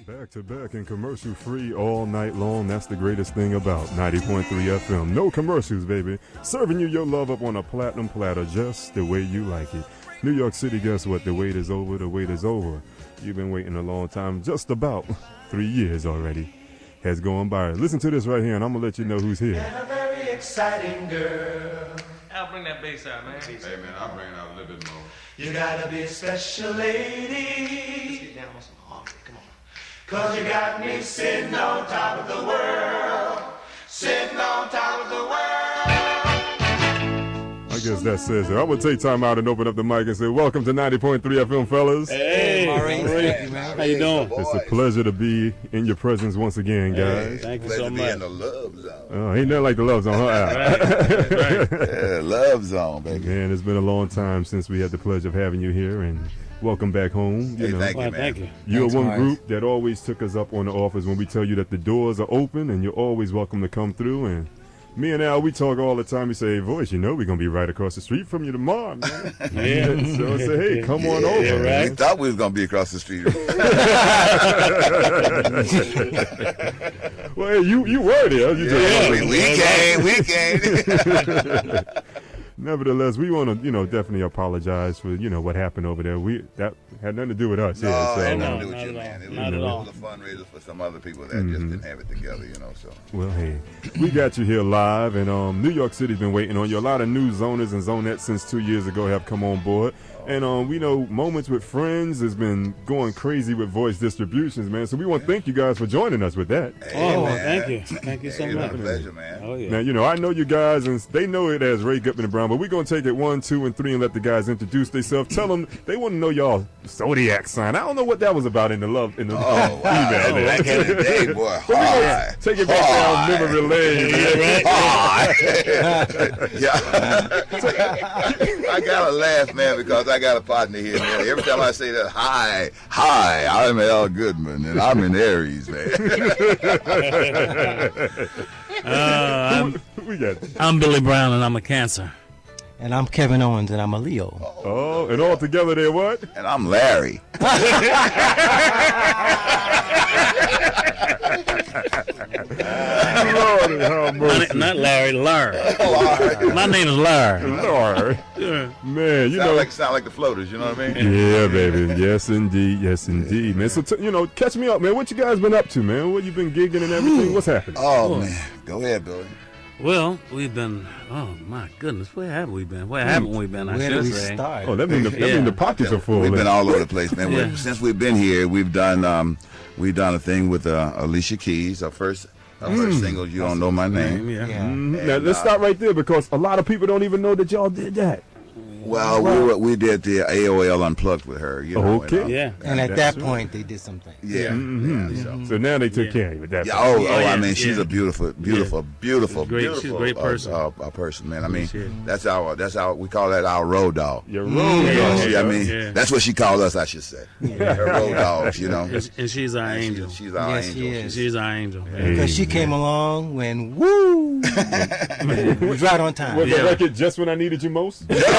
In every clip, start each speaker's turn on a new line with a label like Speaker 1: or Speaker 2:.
Speaker 1: Back to back and commercial free all night long. That's the greatest thing about 90.3 FM. No commercials, baby. Serving you your love up on a platinum platter just the way you like it. New York City, guess what? The wait is over. The wait is over. You've been waiting a long time. Just about 3 years already has gone by. Listen to this right here, and I'm going to let you know who's here.
Speaker 2: And a very exciting girl.
Speaker 3: Al, bring that bass out, man.
Speaker 4: Hey, man, I'll bring it out a little bit more.
Speaker 2: You gotta be a special lady.
Speaker 3: Let's get down on some harmony. Come on.
Speaker 2: 'Cause you got me sitting on top of the world. Sitting on top of the world.
Speaker 1: I guess that says it. I'm going to take time out and open up the mic and say, welcome to 90.3 FM, fellas.
Speaker 5: Hey, Maurice. How you doing?
Speaker 1: It's a pleasure to be in your presence once again, guys.
Speaker 5: Thank you
Speaker 4: Glad
Speaker 5: so
Speaker 4: to be
Speaker 5: much.
Speaker 4: in the love zone.
Speaker 1: Ain't nothing like the love zone, huh?
Speaker 4: Yeah, love zone, baby.
Speaker 1: Man, it's been a long time since we had the pleasure of having you here, and welcome back home. You
Speaker 4: Hey,
Speaker 1: know,
Speaker 4: thank you,
Speaker 5: Well,
Speaker 4: man.
Speaker 5: thank you.
Speaker 1: you're
Speaker 6: Thanks,
Speaker 1: one
Speaker 6: Morris.
Speaker 1: group that always took us up on the offers when we tell you that the doors are open, and you're always welcome to come through. And me and Al, we talk all the time. We say, hey, Voice, you know we're going to be right across the street from you tomorrow, man.
Speaker 5: Yeah.
Speaker 1: So I say, hey, come on over.
Speaker 5: Yeah,
Speaker 1: man.
Speaker 4: We thought we was going to be across the street.
Speaker 1: Well, hey, you were there. You just
Speaker 4: we came.
Speaker 1: Nevertheless, we want to, definitely apologize for, what happened over there. That had nothing to do with us.
Speaker 4: No,
Speaker 1: yeah, so,
Speaker 4: had
Speaker 5: no,
Speaker 4: nothing to do with
Speaker 5: not
Speaker 4: you,
Speaker 5: at
Speaker 4: man.
Speaker 5: all.
Speaker 4: It
Speaker 5: Not at all.
Speaker 4: was a fundraiser for some other people that just didn't have it together, so.
Speaker 1: Well, hey, we got you here live, and New York City's been waiting on you. A lot of new zoners and zonettes since 2 years ago have come on board. And we know Moments with Friends has been going crazy with voice distributions, man. So we want to thank you guys for joining us with that.
Speaker 4: Hey,
Speaker 5: Oh,
Speaker 4: man.
Speaker 5: thank you. Thank you so
Speaker 4: Hey, it's
Speaker 5: much.
Speaker 4: been a pleasure, man.
Speaker 5: Oh, yeah.
Speaker 1: Now, I know you guys, and they know it as Ray Gutman and Brown, but we're going to take it 1, 2, and 3 and let the guys introduce themselves. Tell them they want to know y'all zodiac sign. I don't know what that was about in the love, in the
Speaker 4: Oh, wow.
Speaker 1: email.
Speaker 4: Back in the day, boy.
Speaker 1: But we gonna
Speaker 4: Hard.
Speaker 1: take it back down memory lane.
Speaker 4: Yeah. I gotta laugh, man, because I got a partner here, man. Every time I say that, hi, I'm Al Goodman, and I'm in Aries, man.
Speaker 1: We got
Speaker 5: I'm Billy Brown, and I'm a Cancer.
Speaker 6: And I'm Kevin Owens, and I'm a Leo.
Speaker 1: Oh, and all together they're what?
Speaker 4: And I'm Larry.
Speaker 1: Lord, how mercy.
Speaker 5: Not Larry, Larry. My name is Larry.
Speaker 1: Lord. Man,
Speaker 4: Sound like the floaters, you know what I mean?
Speaker 1: Yeah, baby. Yes, indeed. Yes, indeed, man. So, catch me up, man. What you guys been up to, man? What you been gigging and everything? What's happening?
Speaker 4: Oh, man. Go ahead, Billy.
Speaker 5: Well, we've been, oh, my goodness, where have we been? Where haven't we been, I
Speaker 6: Where
Speaker 5: should
Speaker 6: do we
Speaker 5: say.
Speaker 6: start?
Speaker 1: Oh, that mean the pockets are full.
Speaker 4: We've been
Speaker 1: then.
Speaker 4: all over the place, man.
Speaker 5: Yeah.
Speaker 4: Since we've been here, we've done a thing with Alicia Keys, our first single, You Don't Know My Name.
Speaker 5: Yeah.
Speaker 6: Yeah.
Speaker 1: Now, let's stop right there because a lot of people don't even know that y'all did that.
Speaker 4: Well, we did the AOL Unplugged with her.
Speaker 1: Okay.
Speaker 5: Yeah.
Speaker 6: And at that point, they did something.
Speaker 4: Yeah.
Speaker 1: So now they took care of it. That
Speaker 4: Yeah,
Speaker 1: point.
Speaker 4: I
Speaker 5: yeah,
Speaker 4: mean, she's
Speaker 5: yeah.
Speaker 4: a beautiful,
Speaker 5: Great- she's a great person.
Speaker 4: person, man. I mean,
Speaker 5: She is.
Speaker 4: that's our we call that our road dog.
Speaker 1: Your road
Speaker 5: Yeah.
Speaker 1: dog.
Speaker 4: I mean,
Speaker 5: Yeah.
Speaker 4: that's what she called us, I should say. Her road dogs,
Speaker 5: And she's our angel.
Speaker 4: She's our
Speaker 6: Yes,
Speaker 4: angel.
Speaker 6: she is.
Speaker 5: She's our angel.
Speaker 6: Because she came along when, woo! It was right on time.
Speaker 1: Was the
Speaker 5: Yeah.
Speaker 1: record just when I needed you most?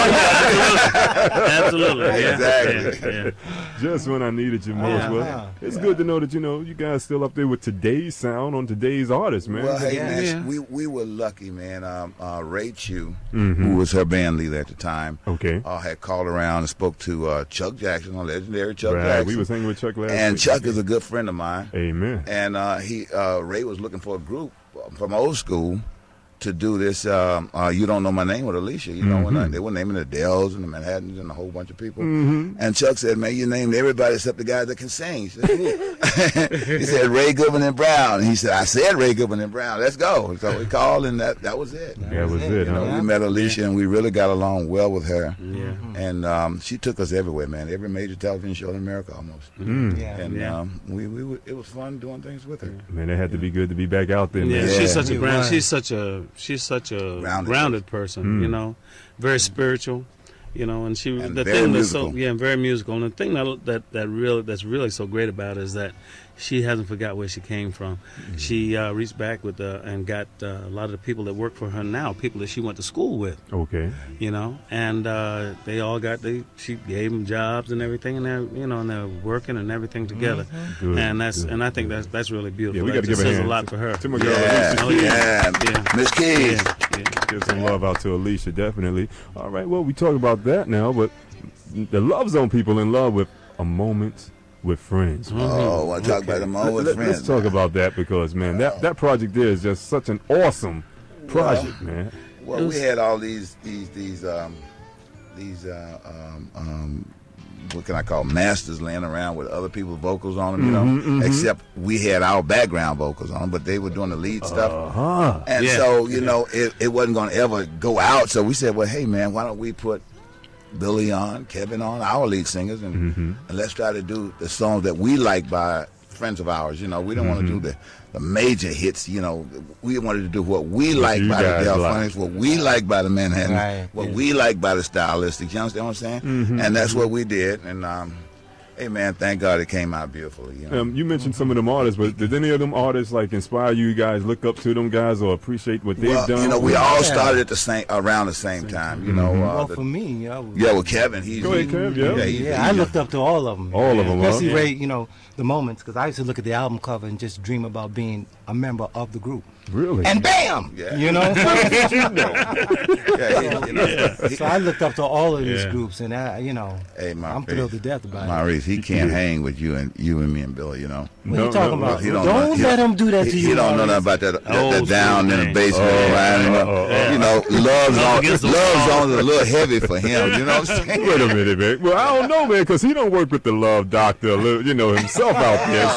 Speaker 5: Absolutely. Yeah.
Speaker 4: Exactly.
Speaker 5: Yeah.
Speaker 1: Just when I needed you most.
Speaker 6: Yeah.
Speaker 1: Well,
Speaker 6: Wow.
Speaker 1: it's good to know that you guys still up there with today's sound on today's artists, man.
Speaker 4: Well, hey,
Speaker 6: Yeah.
Speaker 4: man,
Speaker 5: Yeah.
Speaker 4: we were lucky, man. Ray Chew, who was her band leader at the time,
Speaker 1: Okay.
Speaker 4: had called around and spoke to Chuck Jackson, legendary Chuck
Speaker 1: Right,
Speaker 4: Jackson.
Speaker 1: we was hanging with Chuck last
Speaker 4: and
Speaker 1: week.
Speaker 4: Chuck is a good friend of mine.
Speaker 1: Amen.
Speaker 4: And Ray was looking for a group from old school to do this You Don't Know My Name with Alicia. When they were naming the Dells and the Manhattans and a whole bunch of people. And Chuck said, man, you named everybody except the guy that can sing. He said, "Who?" He said, Ray Goodman and Brown. And he said, I said Ray Goodman and Brown. Let's go. So we called, and that was it.
Speaker 1: That was it, huh?
Speaker 4: We met Alicia, and we really got along well with her.
Speaker 5: Yeah.
Speaker 4: And she took us everywhere, man. Every major television show in America almost.
Speaker 6: Yeah.
Speaker 4: And
Speaker 5: Yeah.
Speaker 4: it was fun doing things with her.
Speaker 1: Man, it had to be good to be back out there,
Speaker 5: Yeah,
Speaker 1: man.
Speaker 5: she's such a
Speaker 6: It
Speaker 5: ground.
Speaker 6: was.
Speaker 5: She's such a
Speaker 4: Rounded
Speaker 5: grounded person. Very spiritual, And she
Speaker 4: And
Speaker 5: the
Speaker 4: very
Speaker 5: thing that's
Speaker 4: musical.
Speaker 5: very musical. And the thing that's really so great about it is that she hasn't forgot where she came from.
Speaker 4: Mm-hmm.
Speaker 5: She reached back with and got a lot of the people that work for her now, people that she went to school with.
Speaker 1: Okay.
Speaker 5: And they all she gave them jobs and everything, and they're working and everything together.
Speaker 1: Good,
Speaker 5: And
Speaker 1: good.
Speaker 5: I think that's really beautiful.
Speaker 1: Yeah, we
Speaker 5: That
Speaker 1: got to give
Speaker 5: just
Speaker 1: a
Speaker 5: says
Speaker 1: hand
Speaker 5: a lot for her.
Speaker 1: to my girl
Speaker 4: Yeah,
Speaker 1: Alicia
Speaker 5: Oh,
Speaker 1: Keys.
Speaker 5: yeah.
Speaker 4: Miss Keys.
Speaker 1: Give some love out to Alicia, definitely. All right, well, we talk about that now, but the Love Zone people in love with a moment with friends.
Speaker 4: Oh, I want to talk about the moment with friends.
Speaker 1: Let's talk about that because, man, that project there is just such an awesome project, man.
Speaker 4: Well, we had all these what can I call masters laying around with other people's vocals on them, except we had our background vocals on them, but they were doing the lead stuff. And
Speaker 5: Yeah.
Speaker 4: so, it wasn't going to ever go out. So we said, well, hey, man, why don't we put Billy on, Kevin on, our lead singers, and let's try to do the songs that we like by friends of ours. We don't want to do the major hits. We wanted to do what we like
Speaker 1: you
Speaker 4: by the
Speaker 1: guys
Speaker 4: Delphonics, what we like by the Manhattan,
Speaker 6: Right,
Speaker 4: what
Speaker 6: yeah.
Speaker 4: we like by the Stylistics. You understand what I'm saying? And that's what we did. And hey, man, thank God it came out beautifully.
Speaker 1: You mentioned some of them artists, but did any of them artists inspire you guys, look up to them guys, or appreciate what they've
Speaker 4: Well,
Speaker 1: done?
Speaker 4: we all
Speaker 6: Yeah.
Speaker 4: started at around the same time.
Speaker 6: Well,
Speaker 4: the-
Speaker 6: for me,
Speaker 4: well, Kevin, he's
Speaker 1: Go ahead, Kev, yeah.
Speaker 6: yeah, I looked up to all of them.
Speaker 1: All of them, huh?
Speaker 6: Especially
Speaker 1: Yeah.
Speaker 6: Ray, the moments, because I used to look at the album cover and just dream about being a member of the group.
Speaker 1: Really?
Speaker 6: And bam!
Speaker 4: Yeah.
Speaker 6: So I looked up to all of these
Speaker 5: Yeah.
Speaker 6: groups, and
Speaker 4: Hey,
Speaker 6: I'm thrilled to death about it.
Speaker 4: Maurice, he can't hang with you and me and Billy.
Speaker 6: What are
Speaker 1: No,
Speaker 6: you talking
Speaker 1: no,
Speaker 6: about?
Speaker 4: he
Speaker 6: Don't,
Speaker 4: don't know-
Speaker 6: let him do that to you.
Speaker 4: He don't know nothing
Speaker 6: Maurice.
Speaker 4: about that
Speaker 5: Old
Speaker 4: down
Speaker 5: school
Speaker 4: in the
Speaker 5: thing.
Speaker 4: basement riding. Love
Speaker 5: against the
Speaker 4: Zone's a little heavy for him. You know what I'm saying?
Speaker 1: Wait a minute, man. Well, I don't know, man, because he don't work with the Love Doctor, himself out there.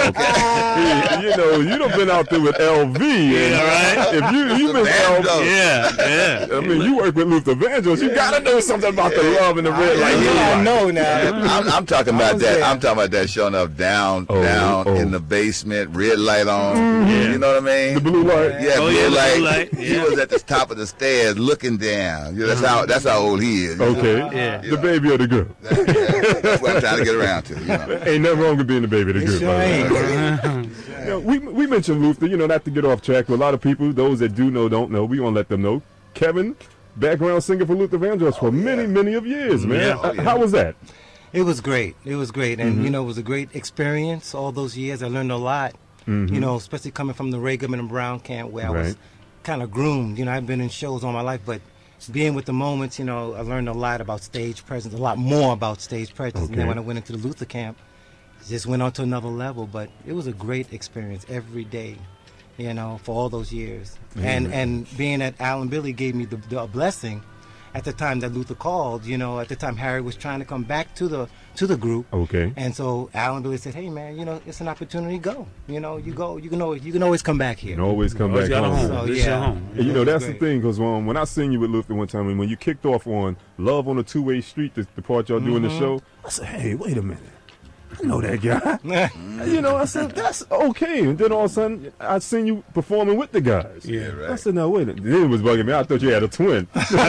Speaker 1: So, you done been out there with LV. And if you miss
Speaker 4: Band
Speaker 1: LV,
Speaker 4: up.
Speaker 5: Yeah.
Speaker 1: I mean, you work with Luther Vandross. You got to know something about the love and the red light.
Speaker 6: I know now.
Speaker 4: I'm talking about
Speaker 6: was
Speaker 4: that.
Speaker 6: there.
Speaker 4: I'm talking about that showing up down
Speaker 1: Oh.
Speaker 4: in the basement, red light on. You know what I mean?
Speaker 1: The blue light.
Speaker 4: Yeah,
Speaker 5: Oh,
Speaker 4: blue
Speaker 5: yeah, the
Speaker 4: light.
Speaker 5: blue light,
Speaker 4: He
Speaker 5: yeah.
Speaker 4: was at the top of the stairs looking down. That's how old he is.
Speaker 1: Okay.
Speaker 5: Yeah.
Speaker 1: The baby or the girl.
Speaker 4: That's what I'm trying to get around to.
Speaker 1: Ain't nothing wrong with being the baby of the
Speaker 6: It
Speaker 1: group.
Speaker 6: sure
Speaker 1: by the
Speaker 6: ain't.
Speaker 1: way. We mentioned Luther, not to get off track, but a lot of people, those that do know, don't know, we want to let them know. Kevin, background singer for Luther Vandross for many, many of years, man.
Speaker 5: Yeah.
Speaker 4: Oh, yeah.
Speaker 1: How was that?
Speaker 6: It was great. It was great. And, it was a great experience all those years. I learned a lot, especially coming from the Ray Goodman and Brown camp where I was
Speaker 1: Right.
Speaker 6: kind of groomed. I've been in shows all my life, but being with the Moments, I learned a lot about stage presence, a lot more about stage presence. And
Speaker 1: Okay.
Speaker 6: then when I went into the Luther camp, it just went on to another level. But it was a great experience every day, for all those years. And being at Alan Billy gave me the blessing at the time that Luther called. At the time Harry was trying to come back to the group.
Speaker 1: Okay.
Speaker 6: And so Alan Billy said, "Hey man, it's an opportunity. Go. You go. You can always come back here."
Speaker 1: And always come
Speaker 5: Always
Speaker 1: back
Speaker 5: got a
Speaker 1: home.
Speaker 5: home.
Speaker 6: So,
Speaker 5: This your
Speaker 6: yeah.
Speaker 5: home.
Speaker 1: And, that's the
Speaker 6: Great.
Speaker 1: thing, because when I seen you with Luther one time, and when you kicked off on Love on a Two-Way Street, the part y'all do in the show, I said, hey, wait a minute. I know that guy. I said, that's okay. And then all of a sudden, I seen you performing with the guys.
Speaker 5: Yeah,
Speaker 4: right.
Speaker 1: I said, no, wait a minute. Then it was bugging me. I thought you had a twin.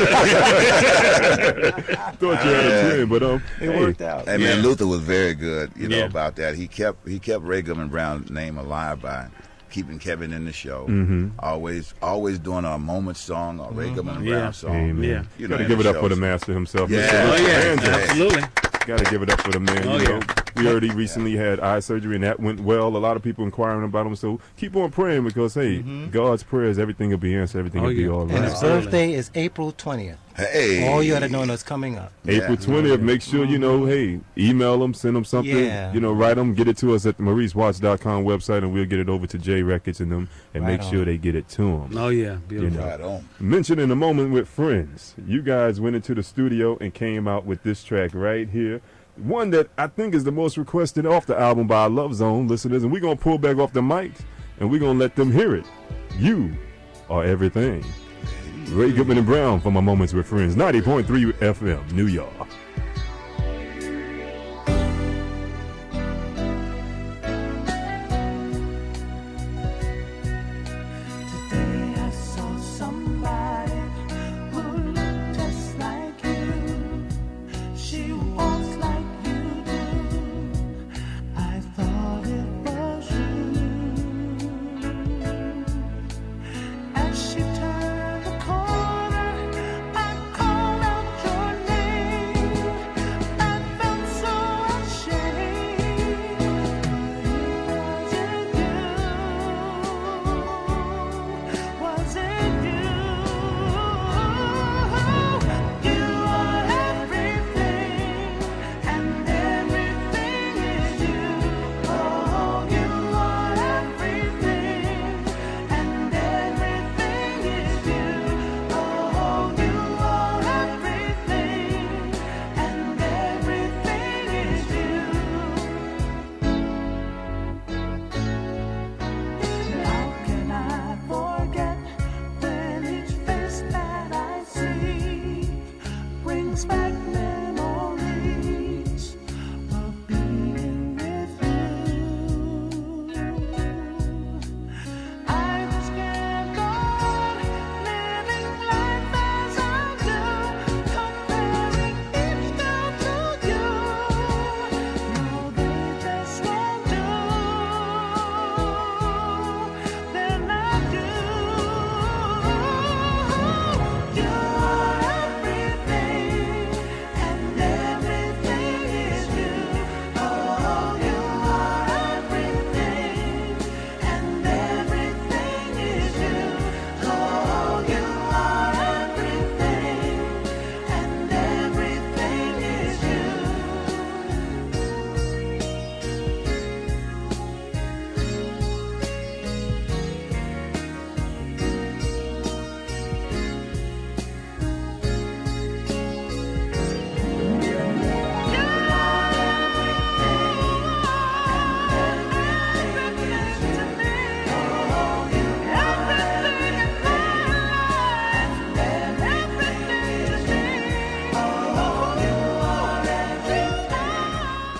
Speaker 1: Thought you had a twin, but
Speaker 6: It worked out.
Speaker 4: Hey man,
Speaker 5: Yeah.
Speaker 4: Luther was very good,
Speaker 5: Yeah.
Speaker 4: about that. He kept Ray Goodman Brown's name alive by keeping Kevin in the show. Always doing a moment song or Ray Goodman
Speaker 5: Yeah.
Speaker 4: Brown song.
Speaker 1: Amen.
Speaker 5: Yeah.
Speaker 4: You
Speaker 1: Got to
Speaker 4: know,
Speaker 1: give
Speaker 4: in
Speaker 1: it
Speaker 4: the
Speaker 1: up for the
Speaker 4: shows.
Speaker 1: master himself.
Speaker 4: Yeah.
Speaker 1: Mr.
Speaker 5: Oh,
Speaker 1: Luther
Speaker 5: yeah.
Speaker 1: Vandross.
Speaker 5: Absolutely.
Speaker 1: Got to give it up for the man.
Speaker 5: Oh,
Speaker 1: you know,
Speaker 5: yeah.
Speaker 1: we heard he recently had eye surgery, and that went well. A lot of people inquiring about him. So keep on praying because, hey, God's prayers, everything will be answered. Everything
Speaker 5: Oh,
Speaker 1: will be
Speaker 5: yeah.
Speaker 1: all
Speaker 6: And
Speaker 1: right.
Speaker 6: his birthday is April 20th.
Speaker 4: Hey.
Speaker 6: All you gotta know is coming up.
Speaker 1: April 20th, make sure, hey, email them, send them something,
Speaker 6: Yeah.
Speaker 1: write them, get it to us at the MauriceWatts.com website, and we'll get it over to J Records and them, and
Speaker 6: Right
Speaker 1: make sure
Speaker 6: on.
Speaker 1: they get it to them.
Speaker 5: Oh, yeah. Beautiful.
Speaker 4: Right on.
Speaker 1: Mention in a moment with friends. You guys went into the studio and came out with this track right here. One that I think is the most requested off the album by our Love Zone listeners, and we're going to pull back off the mics, and we're going to let them hear it. You are everything. Ray Goodman and Brown for My Moments with Friends, 90.3 FM, New York.
Speaker 7: Today I saw somebody who looked just like you.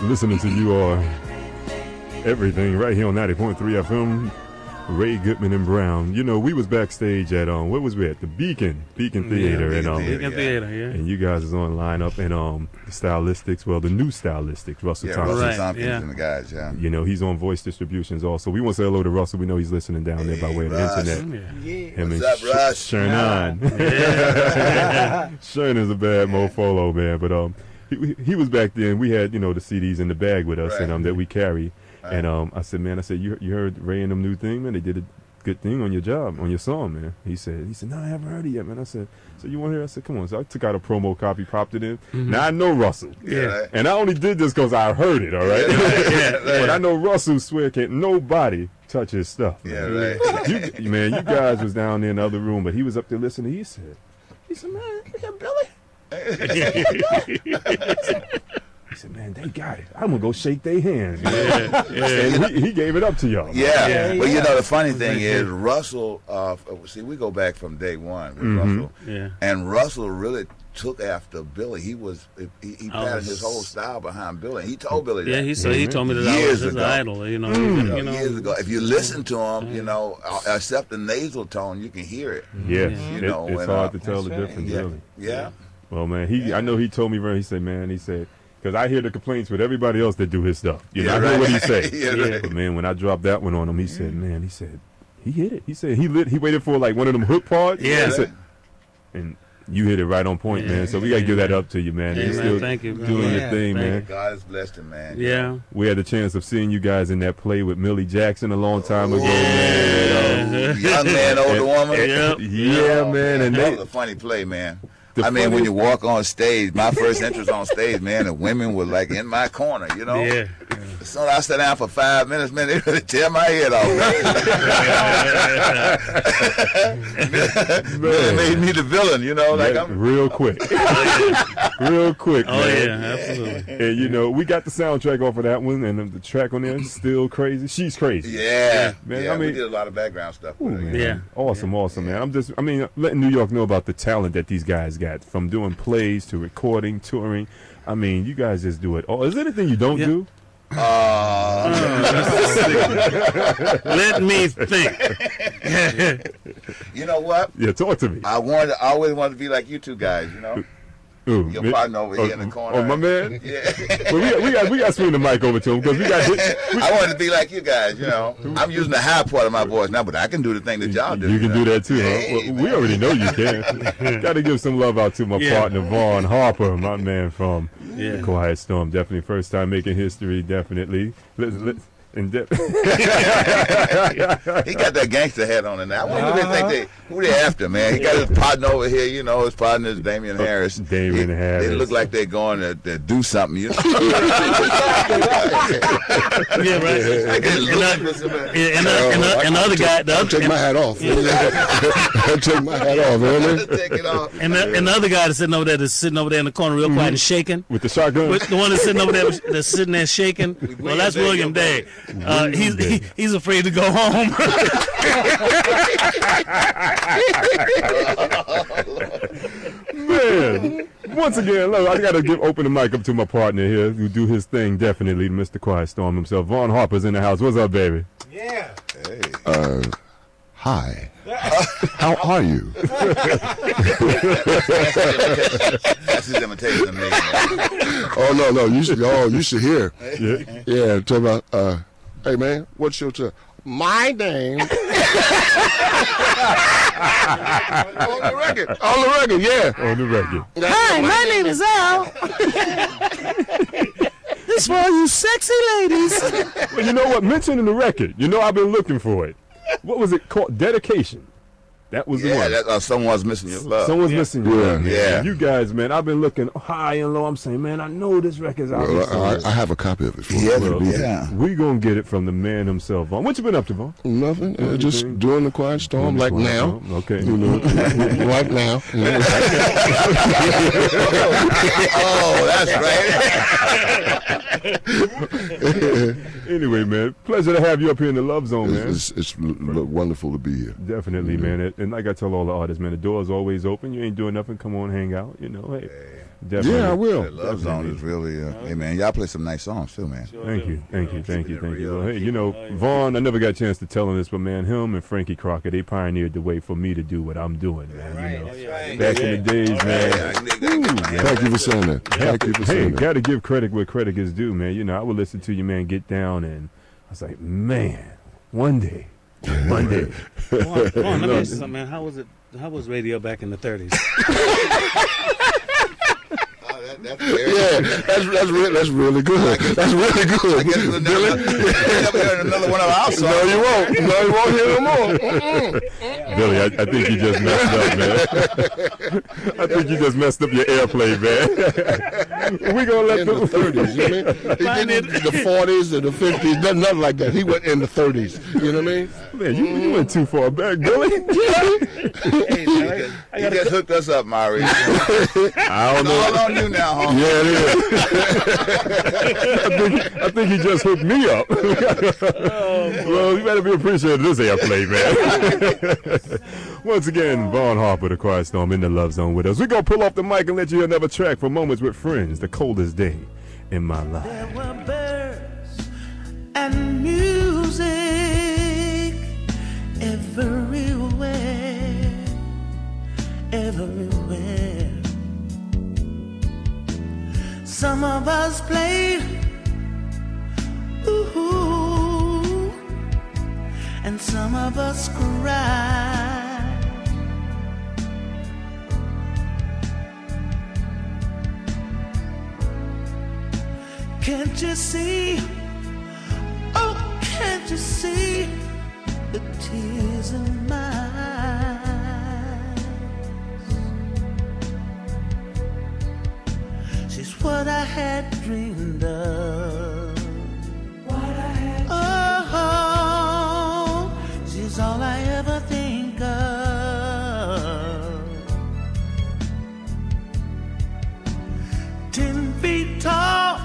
Speaker 1: Listening to you all, everything right here on 90.3 FM. Ray Goodman and Brown. You know, we was backstage at what was we at? The Beacon Theater,
Speaker 5: Beacon Theater, yeah.
Speaker 1: and you guys is on lineup, and the Stylistics, well, the new Stylistics, Russell Thompson.
Speaker 4: Russell
Speaker 5: Right,
Speaker 4: Tompkins
Speaker 5: yeah.
Speaker 4: and the guys, yeah.
Speaker 1: You know, he's on Voice Distributions also. We want to say hello to Russell. We know he's listening down there by way of the
Speaker 4: Russ.
Speaker 1: internet.
Speaker 6: Yeah.
Speaker 1: Him
Speaker 4: What's
Speaker 1: and
Speaker 4: up, Russ?
Speaker 1: Shernan. Shernan is a bad mofolo, man. But he was back then. We had, you know, the CDs in the bag with us,
Speaker 4: Right.
Speaker 1: and that we carry. And I said, man, you heard Ray and them new thing, man? They did a good thing on your job, on your song, man. He said, no, I haven't heard it yet, man. I said, so you want to hear it? I said, come on. So I took out a promo copy, popped it in. Now I know Russell.
Speaker 4: Yeah.
Speaker 1: And I only did this because I heard it, all right? But I know Russell swear can't nobody touch his stuff.
Speaker 4: Yeah,
Speaker 1: man.
Speaker 4: right.
Speaker 1: You guys was down there in the other room, but he was up there listening. He said, man, look at Billy. He said, man, they got it. I'm going to go shake their hands. And he gave it up to y'all.
Speaker 4: Yeah. But you know, the funny thing is, Russell, see, we go back from day one with Russell.
Speaker 5: Yeah.
Speaker 4: And Russell really took after Billy. He patterned his whole style behind Billy. He told Billy that.
Speaker 5: Yeah, he told me that I was
Speaker 4: Years
Speaker 5: his
Speaker 4: ago.
Speaker 5: idol. You know,
Speaker 4: Years ago. If you listen to him, you know, except the nasal tone, you can hear it.
Speaker 1: Yes.
Speaker 4: You know,
Speaker 1: it's
Speaker 4: and,
Speaker 1: hard to tell the
Speaker 6: that's right.
Speaker 1: difference,
Speaker 4: Yeah.
Speaker 1: really.
Speaker 4: Yeah.
Speaker 1: Well, man, I know he told me, he said, because I hear the complaints with everybody else that do his stuff. You know, I hear what he say.
Speaker 4: Yeah, right.
Speaker 1: But man, when I dropped that one on him, he said, he hit it. He said he waited for like one of them hook parts.
Speaker 5: Yeah.
Speaker 1: He said, and you hit it right on point, man. So we got to give that up to you, man.
Speaker 5: Yeah,
Speaker 1: You're
Speaker 5: man,
Speaker 1: still
Speaker 5: thank you, bro.
Speaker 1: doing
Speaker 6: Yeah,
Speaker 1: your thing,
Speaker 5: thank
Speaker 1: man.
Speaker 4: God has blessed him, man.
Speaker 5: Yeah.
Speaker 1: We had the chance of seeing you guys in that play with Millie Jackson a long time ago, man.
Speaker 4: Young man, older woman.
Speaker 5: Yep.
Speaker 1: Yeah, man. And
Speaker 4: That
Speaker 1: they,
Speaker 4: was a funny play, man.
Speaker 1: The
Speaker 4: I mean, when
Speaker 1: funny-
Speaker 4: you walk on stage, my first entrance on stage, man, the women were like in my corner, you know?
Speaker 5: Yeah.
Speaker 4: As soon as I sat down for 5 minutes, man, they really tear my head off. They made me the villain, you know? Like I'm,
Speaker 1: real quick. Real quick,
Speaker 5: Oh
Speaker 1: man.
Speaker 5: yeah, absolutely.
Speaker 1: And you know, we got the soundtrack off of that one, and the track on there is still crazy. She's crazy.
Speaker 4: yeah.
Speaker 1: Man,
Speaker 4: yeah,
Speaker 1: I mean-
Speaker 4: we did a lot of background stuff
Speaker 1: Ooh,
Speaker 4: with her.
Speaker 1: man.
Speaker 5: Yeah.
Speaker 1: Awesome, man. Letting New York know about the talent that these guys got, from doing plays to recording, touring. I mean, you guys just do it all. Is there anything you don't
Speaker 5: Yeah.
Speaker 1: do?
Speaker 5: Let me think.
Speaker 4: You know what?
Speaker 1: Yeah, talk to me.
Speaker 4: I always wanted to be like you two guys, you know?
Speaker 1: Ooh,
Speaker 4: Your
Speaker 1: man.
Speaker 4: partner over here in the corner.
Speaker 1: Oh, my man.
Speaker 4: Yeah.
Speaker 1: Well, we got to swing the mic over to him because we got.
Speaker 4: I wanted to be like you guys, you know. I'm using the high part of my voice now, but I can do the thing that y'all do.
Speaker 1: You can
Speaker 4: know?
Speaker 1: do that too, huh?
Speaker 4: Hey,
Speaker 1: Well, we already know you can. Got to give some love out to my
Speaker 5: Yeah.
Speaker 1: partner, Vaughn Harper, my man from
Speaker 5: Yeah.
Speaker 1: The Quiet Storm. Definitely first time making history, definitely.
Speaker 4: He got that gangster hat on, and I wonder who they after, man. He got his partner over here, you know. His partner is Damian Harris.
Speaker 1: Damian Harris.
Speaker 4: They look like they're going to do something, you know.
Speaker 5: Yeah, right.
Speaker 4: I can look at this, man.
Speaker 5: And the other guy,
Speaker 8: I'll take my hat off. I'll take my hat off, man.
Speaker 4: Take it off.
Speaker 5: and the other guy that's sitting over there in the corner real quiet and shaking.
Speaker 1: With the shotgun.
Speaker 5: But the one that's sitting over there that's sitting there shaking. Well, that's William Day. He's afraid to go home.
Speaker 1: Man, once again, look, I got to open the mic up to my partner here who do his thing, definitely, Mr. Quiet Storm himself. Vaughn Harper's in the house. What's up, baby?
Speaker 6: Yeah.
Speaker 8: Hi. How are you?
Speaker 4: That's his imitation of me. Man.
Speaker 8: Oh no, you should hear.
Speaker 1: Yeah.
Speaker 8: Yeah, talk about. Hey man, what's your my name? On the record. On the record, yeah.
Speaker 1: On the record.
Speaker 5: Hi, my name is Al. This for all you sexy ladies.
Speaker 1: Well, you know what? Mentioning the record. You know I've been looking for it. What was it called? Dedication. That was the
Speaker 4: Yeah,
Speaker 1: one.
Speaker 4: that, someone's missing your love.
Speaker 1: Someone's missing you.
Speaker 8: Yeah.
Speaker 1: Man.
Speaker 4: Yeah.
Speaker 1: You guys, man, I've been looking high and low. I'm saying, man, I know this record's out there.
Speaker 8: Well, I have a copy of it for
Speaker 4: Yeah,
Speaker 8: you.
Speaker 4: yeah.
Speaker 1: We gonna get it from the man himself. Vaughn. What you been up to, Vaughn?
Speaker 8: Nothing. Just
Speaker 1: Anything?
Speaker 8: doing the Quiet Storm like now.
Speaker 1: Okay.
Speaker 8: You know, right now. You know.
Speaker 4: Oh, that's right.
Speaker 1: Anyway, man, pleasure to have you up here in the Love Zone, man.
Speaker 8: It's wonderful to be here.
Speaker 1: Definitely, man. And like I tell all the artists, man, the door's always open. You ain't doing nothing. Come on, hang out. You know, hey. Definitely.
Speaker 8: Yeah, I will.
Speaker 4: The Love Zone is really, hey man, y'all play some nice songs too, man.
Speaker 1: Thank you. Well, hey, you know, Vaughn, I never got a chance to tell him this, but man, him and Frankie Crocker, they pioneered the way for me to do what I'm doing, man. You know, back in the days, man.
Speaker 8: Thank you for saying that. Thank you for saying that.
Speaker 1: Got to give credit where credit is due, man. You know, I would listen to you, man, get down, and I was like, man, one day.
Speaker 5: Come on, let me ask you something, man. How was radio back in the 30s?
Speaker 4: That's very
Speaker 8: That's really good. That's really good.
Speaker 4: I guess it's another one of our songs.
Speaker 8: No, you won't. No, you won't hear no more.
Speaker 1: Billy, I think you just messed up, man. I think you just messed up your airplay, man. We gonna let
Speaker 8: In the 30s, you know what I mean? He didn't the 40s and the 50s, nothing like that. He went in the 30s, you know what I mean?
Speaker 1: Man, you went too far back, Billy.
Speaker 5: Hey, man,
Speaker 4: You just hooked us up, Mari.
Speaker 1: I don't
Speaker 4: It's
Speaker 1: know.
Speaker 4: all on you now, homie.
Speaker 1: Yeah, it is. I think he just hooked me up. Well, you better be appreciative of this airplay, man. Once again, Vaughn Harper, the Quiet Storm, in the Love Zone with us. We're going to pull off the mic and let you hear another track for Moments with Friends, the coldest day in my life.
Speaker 7: There were birds and music everywhere, everywhere. Some of us played, ooh, and some of us cried. Can't you see? Oh, can't you see the tears in my eyes? She's what I had dreamed of. Oh, she's all I ever think of. 10 feet tall.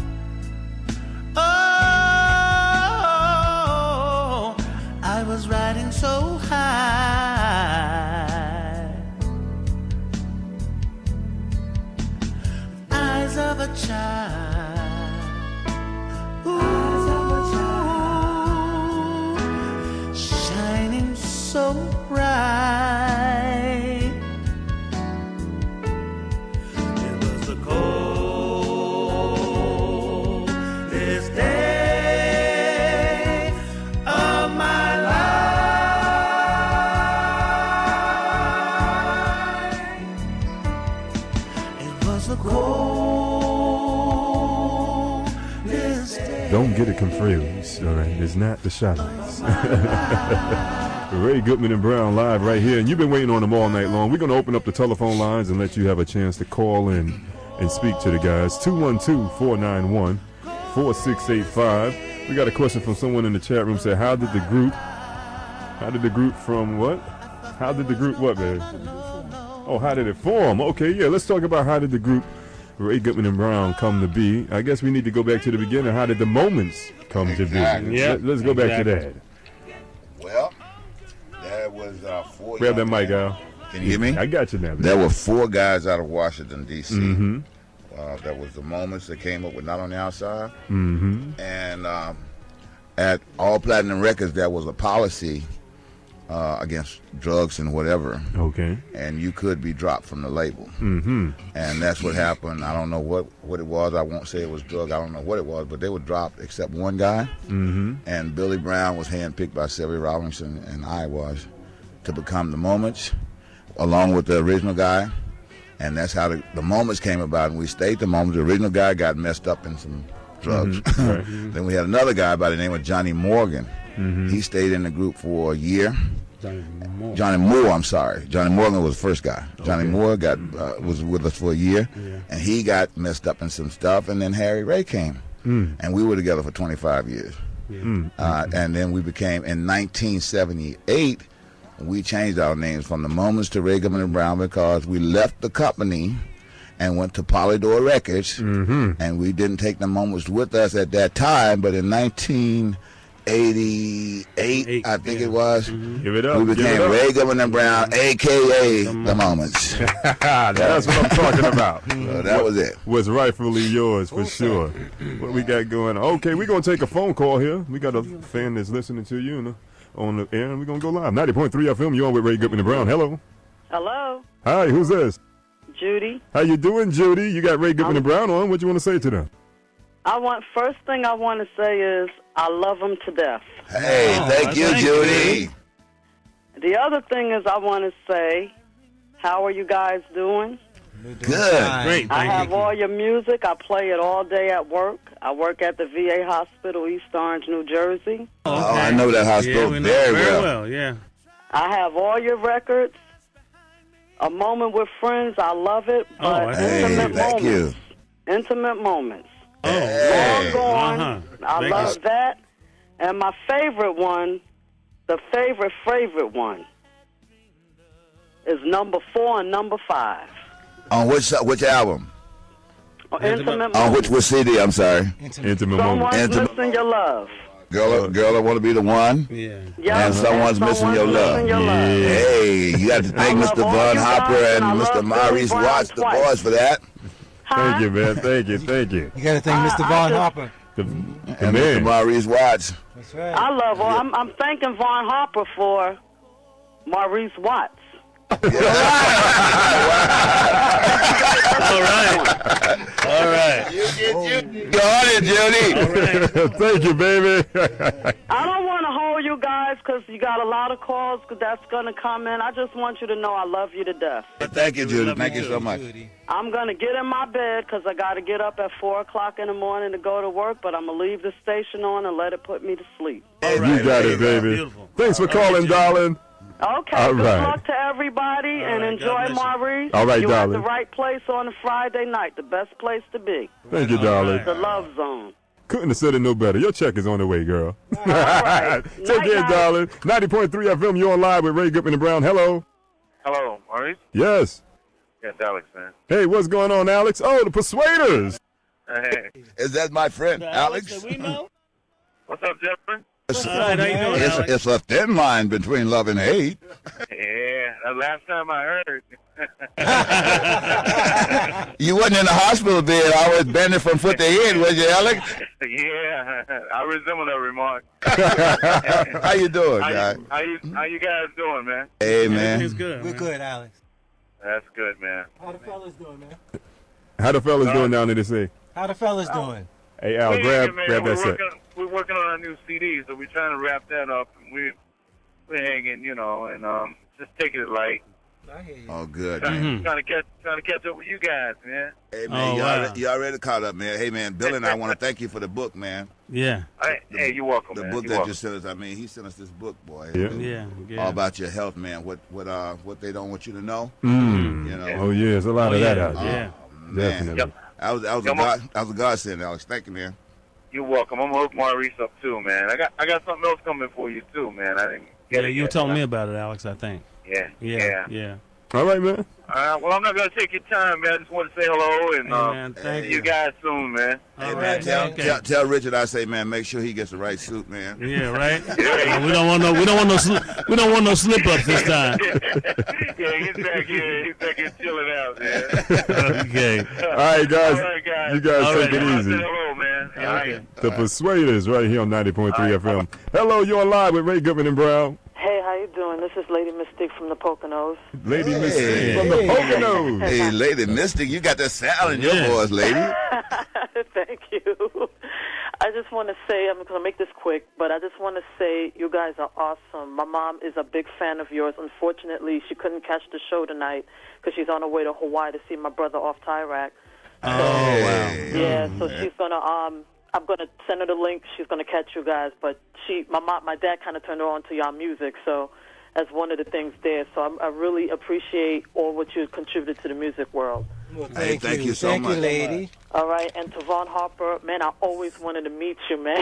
Speaker 7: Oh, I was riding so high. Eyes of a child. Ooh, shining so bright. It was the coldest day of my life. It was the coldest day.
Speaker 1: Don't get it confused, all right? It's not the Shadows. Ray Goodman and Brown live right here, and you've been waiting on them all night long. We're going to open up the telephone lines and let you have a chance to call in and speak to the guys. 212-491-4685. We got a question from someone in the chat room. Said, how did the group from what? How did the group what, man? Oh, how did it form? Okay, yeah, let's talk about how did the group Ray Goodman and Brown come to be. I guess we need to go back to the beginning. How did the Moments come to
Speaker 4: Exactly.
Speaker 1: be?
Speaker 5: Yeah,
Speaker 1: Let's go back to that.
Speaker 4: Well, there was 4
Speaker 1: Grab that
Speaker 4: young
Speaker 1: mic,
Speaker 4: men.
Speaker 1: Al.
Speaker 4: Can you hear me?
Speaker 1: I got you now.
Speaker 4: There were 4 guys out of Washington, D.C.
Speaker 1: Mm-hmm.
Speaker 4: That was the Moments that came up with Not on the Outside.
Speaker 1: Mm-hmm.
Speaker 4: And at All Platinum Records, there was a policy against drugs and whatever,
Speaker 1: Okay.
Speaker 4: and you could be dropped from the label.
Speaker 1: Mm-hmm.
Speaker 4: And that's what happened. I don't know what it was. I won't say it was drug. I don't know what it was, but they were dropped except one guy.
Speaker 1: Mm-hmm.
Speaker 4: And Billy Brown was handpicked by Severi Robinson, and I was, to become the Moments, along with the original guy. And that's how the Moments came about. And we stayed the Moments. The original guy got messed up in some drugs.
Speaker 1: Mm-hmm. Right.
Speaker 4: Then we had another guy by the name of Johnny Morgan.
Speaker 1: Mm-hmm.
Speaker 4: He stayed in the group for a year.
Speaker 5: Johnny
Speaker 4: Moore, I'm sorry. Johnny Morgan was the first guy. Johnny
Speaker 1: Okay.
Speaker 4: Moore was with us for a year, and he got messed up in some stuff, and then Harry Ray came. And we were together for 25 years. And then we became, in 1978, we changed our names from the Moments to Ray Goodman and Brown because we left the company and went to Polydor Records, and we didn't take the Moments with us at that time, but in 88, I think it was.
Speaker 1: Give it up.
Speaker 4: We became Ray Goodman and Brown, a.k.a. The Moments.
Speaker 1: That's what I'm talking about.
Speaker 4: So that was it.
Speaker 1: Was rightfully yours for sure. What we got going on? Okay, we're going to take a phone call here. We got a fan that's listening to you on the air, and we're going to go live. 90.3 FM, you on with Ray Goodman and Brown. Hello.
Speaker 9: Hello.
Speaker 1: Hi, who's this?
Speaker 9: Judy.
Speaker 1: How you doing, Judy? You got Ray Goodman and Brown on. What you want to say to them?
Speaker 9: First thing I want to say is I love them to death.
Speaker 4: Hey, thank you, Judy.
Speaker 9: The other thing is I want to say, how are you guys doing?
Speaker 4: Good.
Speaker 5: Great.
Speaker 9: I have all your music. I play it all day at work. I work at the VA hospital, East Orange, New Jersey.
Speaker 4: Oh, I know that hospital very well.
Speaker 5: Yeah.
Speaker 9: I have all your records. A Moment with Friends, I love it. But intimate
Speaker 4: thank
Speaker 9: moments.
Speaker 4: you.
Speaker 9: Intimate moments.
Speaker 4: Hey.
Speaker 9: Long Gone. I love that. And my favorite one, the favorite one, is number 4 and number 5.
Speaker 4: On which album?
Speaker 9: Intimate
Speaker 4: On
Speaker 9: Moments.
Speaker 4: which CD? I'm sorry.
Speaker 1: Intimate moment.
Speaker 9: Someone's missing your love.
Speaker 4: Girl, I want to be the one.
Speaker 5: Yeah.
Speaker 4: And someone's missing your love. Hey, you got to thank Mr. Von Hopper and Mr. Maurice Watts, the boys, for that.
Speaker 1: Thank you, man. Thank you.
Speaker 6: You got to thank Mr. Von Hopper.
Speaker 4: And Mr. Maurice Watts.
Speaker 6: That's right.
Speaker 9: I love all. I'm thanking Von Hopper for Maurice Watts.
Speaker 5: All right.
Speaker 4: Go on, Judy.
Speaker 1: Thank you, baby.
Speaker 9: I don't want to hold you guys because you got a lot of calls that's going to come in. I just want you to know I love you to death.
Speaker 4: Thank you, Judy. Thank you so much.
Speaker 9: I'm going to get in my bed because I got to get up at 4 o'clock in the morning to go to work, but I'm going to leave the station on and let it put me to sleep.
Speaker 1: You got it, baby.
Speaker 5: Beautiful.
Speaker 1: Thanks for calling, darling.
Speaker 9: Okay,
Speaker 1: All
Speaker 9: good
Speaker 1: right.
Speaker 9: luck to everybody and enjoy Maurice.
Speaker 1: All right,
Speaker 9: You're
Speaker 1: darling.
Speaker 9: at the right place on a Friday night, the best place to be.
Speaker 1: Thank you, darling.
Speaker 9: The Love Zone.
Speaker 1: Couldn't have said it no better. Your check is on the way, girl.
Speaker 9: All right.
Speaker 1: Take care, darling. 90.3 FM, you're on live with Ray Goodman and Brown. Hello.
Speaker 3: Hello, Maurice?
Speaker 1: Yes.
Speaker 3: Yes, Alex, man.
Speaker 1: Hey, what's going on, Alex? Oh, the Persuaders.
Speaker 3: Hey.
Speaker 4: Is that my friend, Alex?
Speaker 5: We know.
Speaker 3: What's up, Jeffrey?
Speaker 5: All right, how you doing, Alex?
Speaker 4: It's a thin line between love and hate.
Speaker 3: Yeah, the last time I heard.
Speaker 4: You wasn't in the hospital bed, always bending from foot to head, was you, Alex?
Speaker 3: Yeah, I resemble that remark.
Speaker 4: How you doing, guy?
Speaker 3: How you guys doing, man?
Speaker 4: Hey, man.
Speaker 5: It's good.
Speaker 6: We're good, Alex.
Speaker 3: That's good, man.
Speaker 6: How the fellas doing, man?
Speaker 1: How the fellas doing down there to say?
Speaker 6: How the fellas doing?
Speaker 1: Hey, Al,
Speaker 3: Yeah,
Speaker 1: grab
Speaker 3: man,
Speaker 1: that set.
Speaker 3: we're working on a new CD, so we're trying to wrap that up. We're hanging, and just taking it light.
Speaker 6: I hear you.
Speaker 4: Oh, good.
Speaker 3: Trying to catch up with you guys, man.
Speaker 4: Hey, man,
Speaker 5: Oh, wow.
Speaker 4: you already caught up, man. Hey, man, Bill and I want to thank you for the book, man.
Speaker 5: Yeah.
Speaker 3: Hey, you're welcome,
Speaker 4: The
Speaker 3: man.
Speaker 4: book
Speaker 3: You're
Speaker 4: that
Speaker 3: welcome.
Speaker 4: you sent us. I mean, he sent us this book, boy.
Speaker 1: Yeah.
Speaker 5: Yeah.
Speaker 4: All about your health, man. What they don't want you to know.
Speaker 1: Mm.
Speaker 4: You know.
Speaker 1: Oh, yeah, there's a lot of that out there.
Speaker 5: Yeah.
Speaker 4: Man.
Speaker 1: Definitely.
Speaker 4: I was a godsend, Alex. Thank you, man.
Speaker 3: You're welcome. I'm gonna hook Maurice up too, man. I got something else coming for you too, man. I didn't get it
Speaker 5: You
Speaker 3: yet,
Speaker 5: told
Speaker 3: but
Speaker 5: me about it, Alex, I think.
Speaker 3: Yeah.
Speaker 1: All right, man.
Speaker 3: Well, I'm not gonna take your time, man. I just want to say hello and
Speaker 5: Hey, man, thank
Speaker 3: see you guys soon, man.
Speaker 4: Hey,
Speaker 5: All
Speaker 4: man,
Speaker 5: right,
Speaker 4: tell Richard I say, man, make sure he gets the right suit, man.
Speaker 5: Yeah, right. We don't want no slip ups this time.
Speaker 3: Yeah, he's back here chilling out, man.
Speaker 5: Okay.
Speaker 1: All right, guys.
Speaker 3: All right, guys.
Speaker 1: You guys
Speaker 5: All
Speaker 1: take
Speaker 5: right.
Speaker 1: it easy.
Speaker 3: Say hello, man. All right.
Speaker 1: The Persuaders right here on 90.3 FM. Hello, you're on live with Ray Goodman and Brown.
Speaker 9: Hey, how you doing? This is Lady Mystique from the Poconos.
Speaker 1: Lady Mystique from the Poconos.
Speaker 4: Hey, Lady Mystic, you got that sound in your
Speaker 5: Yeah.
Speaker 4: voice, lady.
Speaker 9: Thank you. I just want to say, I'm going to make this quick, but I just want to say you guys are awesome. My mom is a big fan of yours. Unfortunately, she couldn't catch the show tonight because she's on her way to Hawaii to see my brother off Tyrac.
Speaker 5: Oh, wow.
Speaker 9: Yeah, so she's going to, I'm going to send her the link. She's going to catch you guys, but my dad kind of turned her on to y'all music, so that's one of the things there. So I really appreciate all what you contributed to the music world.
Speaker 6: Well,
Speaker 4: Thank you so
Speaker 6: Thank
Speaker 4: much.
Speaker 6: you, lady.
Speaker 9: All right, and to Von Harper, man, I always wanted to meet you, man.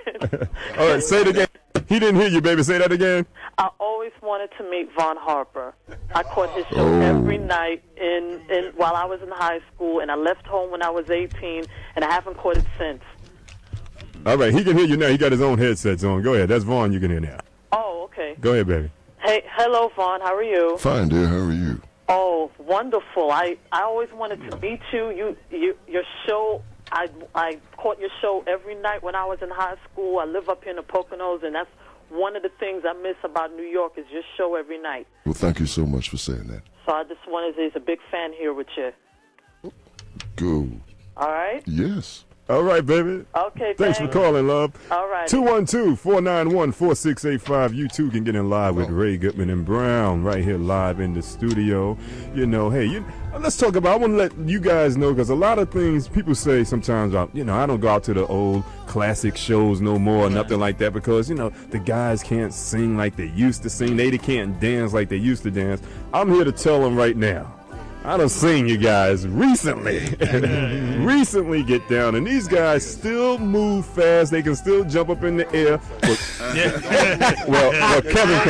Speaker 1: All right, say it again. He didn't hear you, baby. Say that again.
Speaker 9: I always wanted to meet Von Harper. I caught his show every night while I was in high school, and I left home when I was 18, and I haven't caught it since.
Speaker 1: All right, he can hear you now. He got his own headsets on. Go ahead. That's Vaughn you can hear now.
Speaker 9: Oh, okay.
Speaker 1: Go ahead, baby.
Speaker 9: Hey, hello, Vaughn. How are you?
Speaker 8: Fine, dear. How are you?
Speaker 9: Oh, wonderful. I always wanted to meet you. Your show, I caught your show every night when I was in high school. I live up here in the Poconos, and that's one of the things I miss about New York is your show every night.
Speaker 8: Well, thank you so much for saying that.
Speaker 9: So I just wanted to say, he's a big fan here with you.
Speaker 8: Go.
Speaker 9: All right?
Speaker 8: Yes.
Speaker 1: All right, baby.
Speaker 9: Okay,
Speaker 1: thanks for calling, love.
Speaker 9: All right.
Speaker 1: 212-491-4685. You too can get in live with Ray Goodman and Brown right here live in the studio. You know, hey, let's talk about, I want to let you guys know, because a lot of things people say sometimes, I don't go out to the old classic shows no more or nothing like that, because, the guys can't sing like they used to sing. They can't dance like they used to dance. I'm here to tell them right now. I done seen you guys recently get down, and these guys still move fast. They can still jump up in the air. Well, Kevin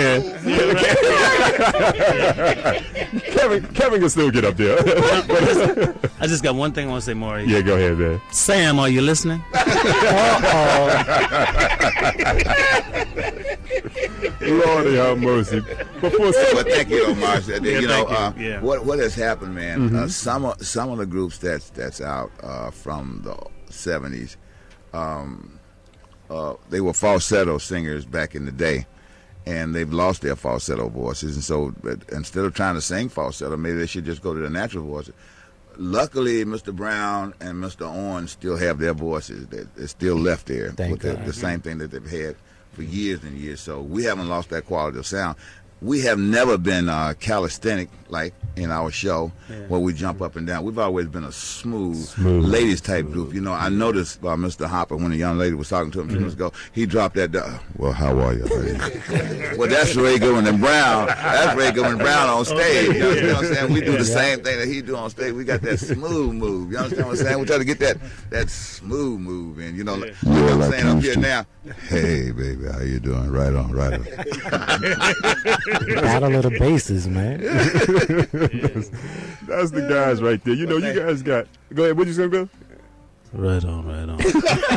Speaker 1: can. Kevin can still get up there.
Speaker 5: I just got one thing I want to say, Maury.
Speaker 1: Yeah, go ahead, man.
Speaker 5: Sam, are you listening?
Speaker 1: Lordy have mercy.
Speaker 4: Well, thank you, Omar. What has happened, man?
Speaker 1: Mm-hmm.
Speaker 4: Some of the groups that's out from the 70s, they were falsetto singers back in the day, and they've lost their falsetto voices. And so, instead of trying to sing falsetto, maybe they should just go to their natural voices. Luckily, Mr. Brown and Mr. Owens still have their voices. They're still left there with the same thing that they've had for years and years. So we haven't lost that quality of sound. We have never been calisthenic like in our show where we jump up and down. We've always been a smooth ladies type group. I noticed Mr. Hopper when a young lady was talking to him 2 minutes ago. He dropped that. Well, how are you, lady? Well, that's Ray Goodman and Brown. That's Ray Goodman and Brown on stage. You understand what I'm saying? We do the same thing that he do on stage. We got that smooth move. You understand what I'm saying? We try to get that smooth move in. Like I'm saying up here now. Hey, baby, how you doing? Right on, right on.
Speaker 6: Battle of the bases, man.
Speaker 1: That's the guys right there. You guys got. Go ahead. What you saying, Bill?
Speaker 5: Right on, right on.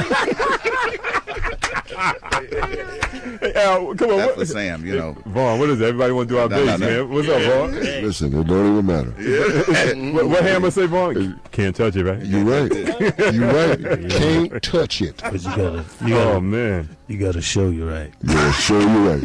Speaker 1: Hey, Al, come on.
Speaker 4: That's for Sam,
Speaker 1: Vaughn, what is it? Everybody want to do our bass, man. What's up, Vaughn?
Speaker 8: Listen, it don't even matter.
Speaker 1: What Hammer say, Vaughn? Can't touch it, right?
Speaker 8: You're right. You're right. Can't touch it.
Speaker 5: But you gotta.
Speaker 1: Oh, man.
Speaker 5: You gotta show you right.
Speaker 8: Yeah, show you right.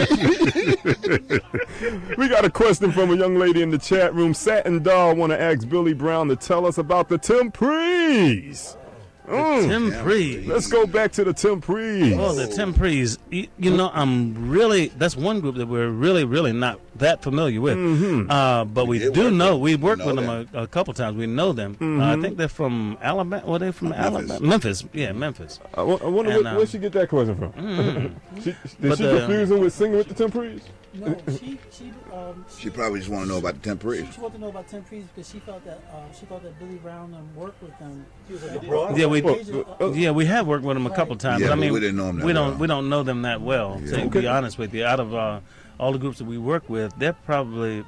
Speaker 1: We got a question from a young lady in the chat room. Satin Doll want to ask Billy Brown to tell us about the Temprees.
Speaker 5: Temprees.
Speaker 1: Let's go back to the Temprees.
Speaker 5: Oh, the Temprees. That's one group that we're really, really not that familiar with. Mm-hmm. But we do know, we worked with them a couple times. We know them. Mm-hmm. I think they're from Alabama. Well, they're from Alabama. Memphis. Yeah, Memphis.
Speaker 1: I wonder where she get that question from. Mm-hmm. Did she confuse them with singing with the Temprees?
Speaker 10: No,
Speaker 4: she probably just want to know about the Temprees.
Speaker 10: She wanted to know about Temprees because she thought that Billy Brown worked with them. He was like
Speaker 5: we have worked with them a couple times.
Speaker 4: Yeah,
Speaker 5: but I mean,
Speaker 4: we didn't know them that well.
Speaker 5: We don't know them that well.
Speaker 4: Yeah.
Speaker 5: To be honest with you, out of all the groups that we work with, they're probably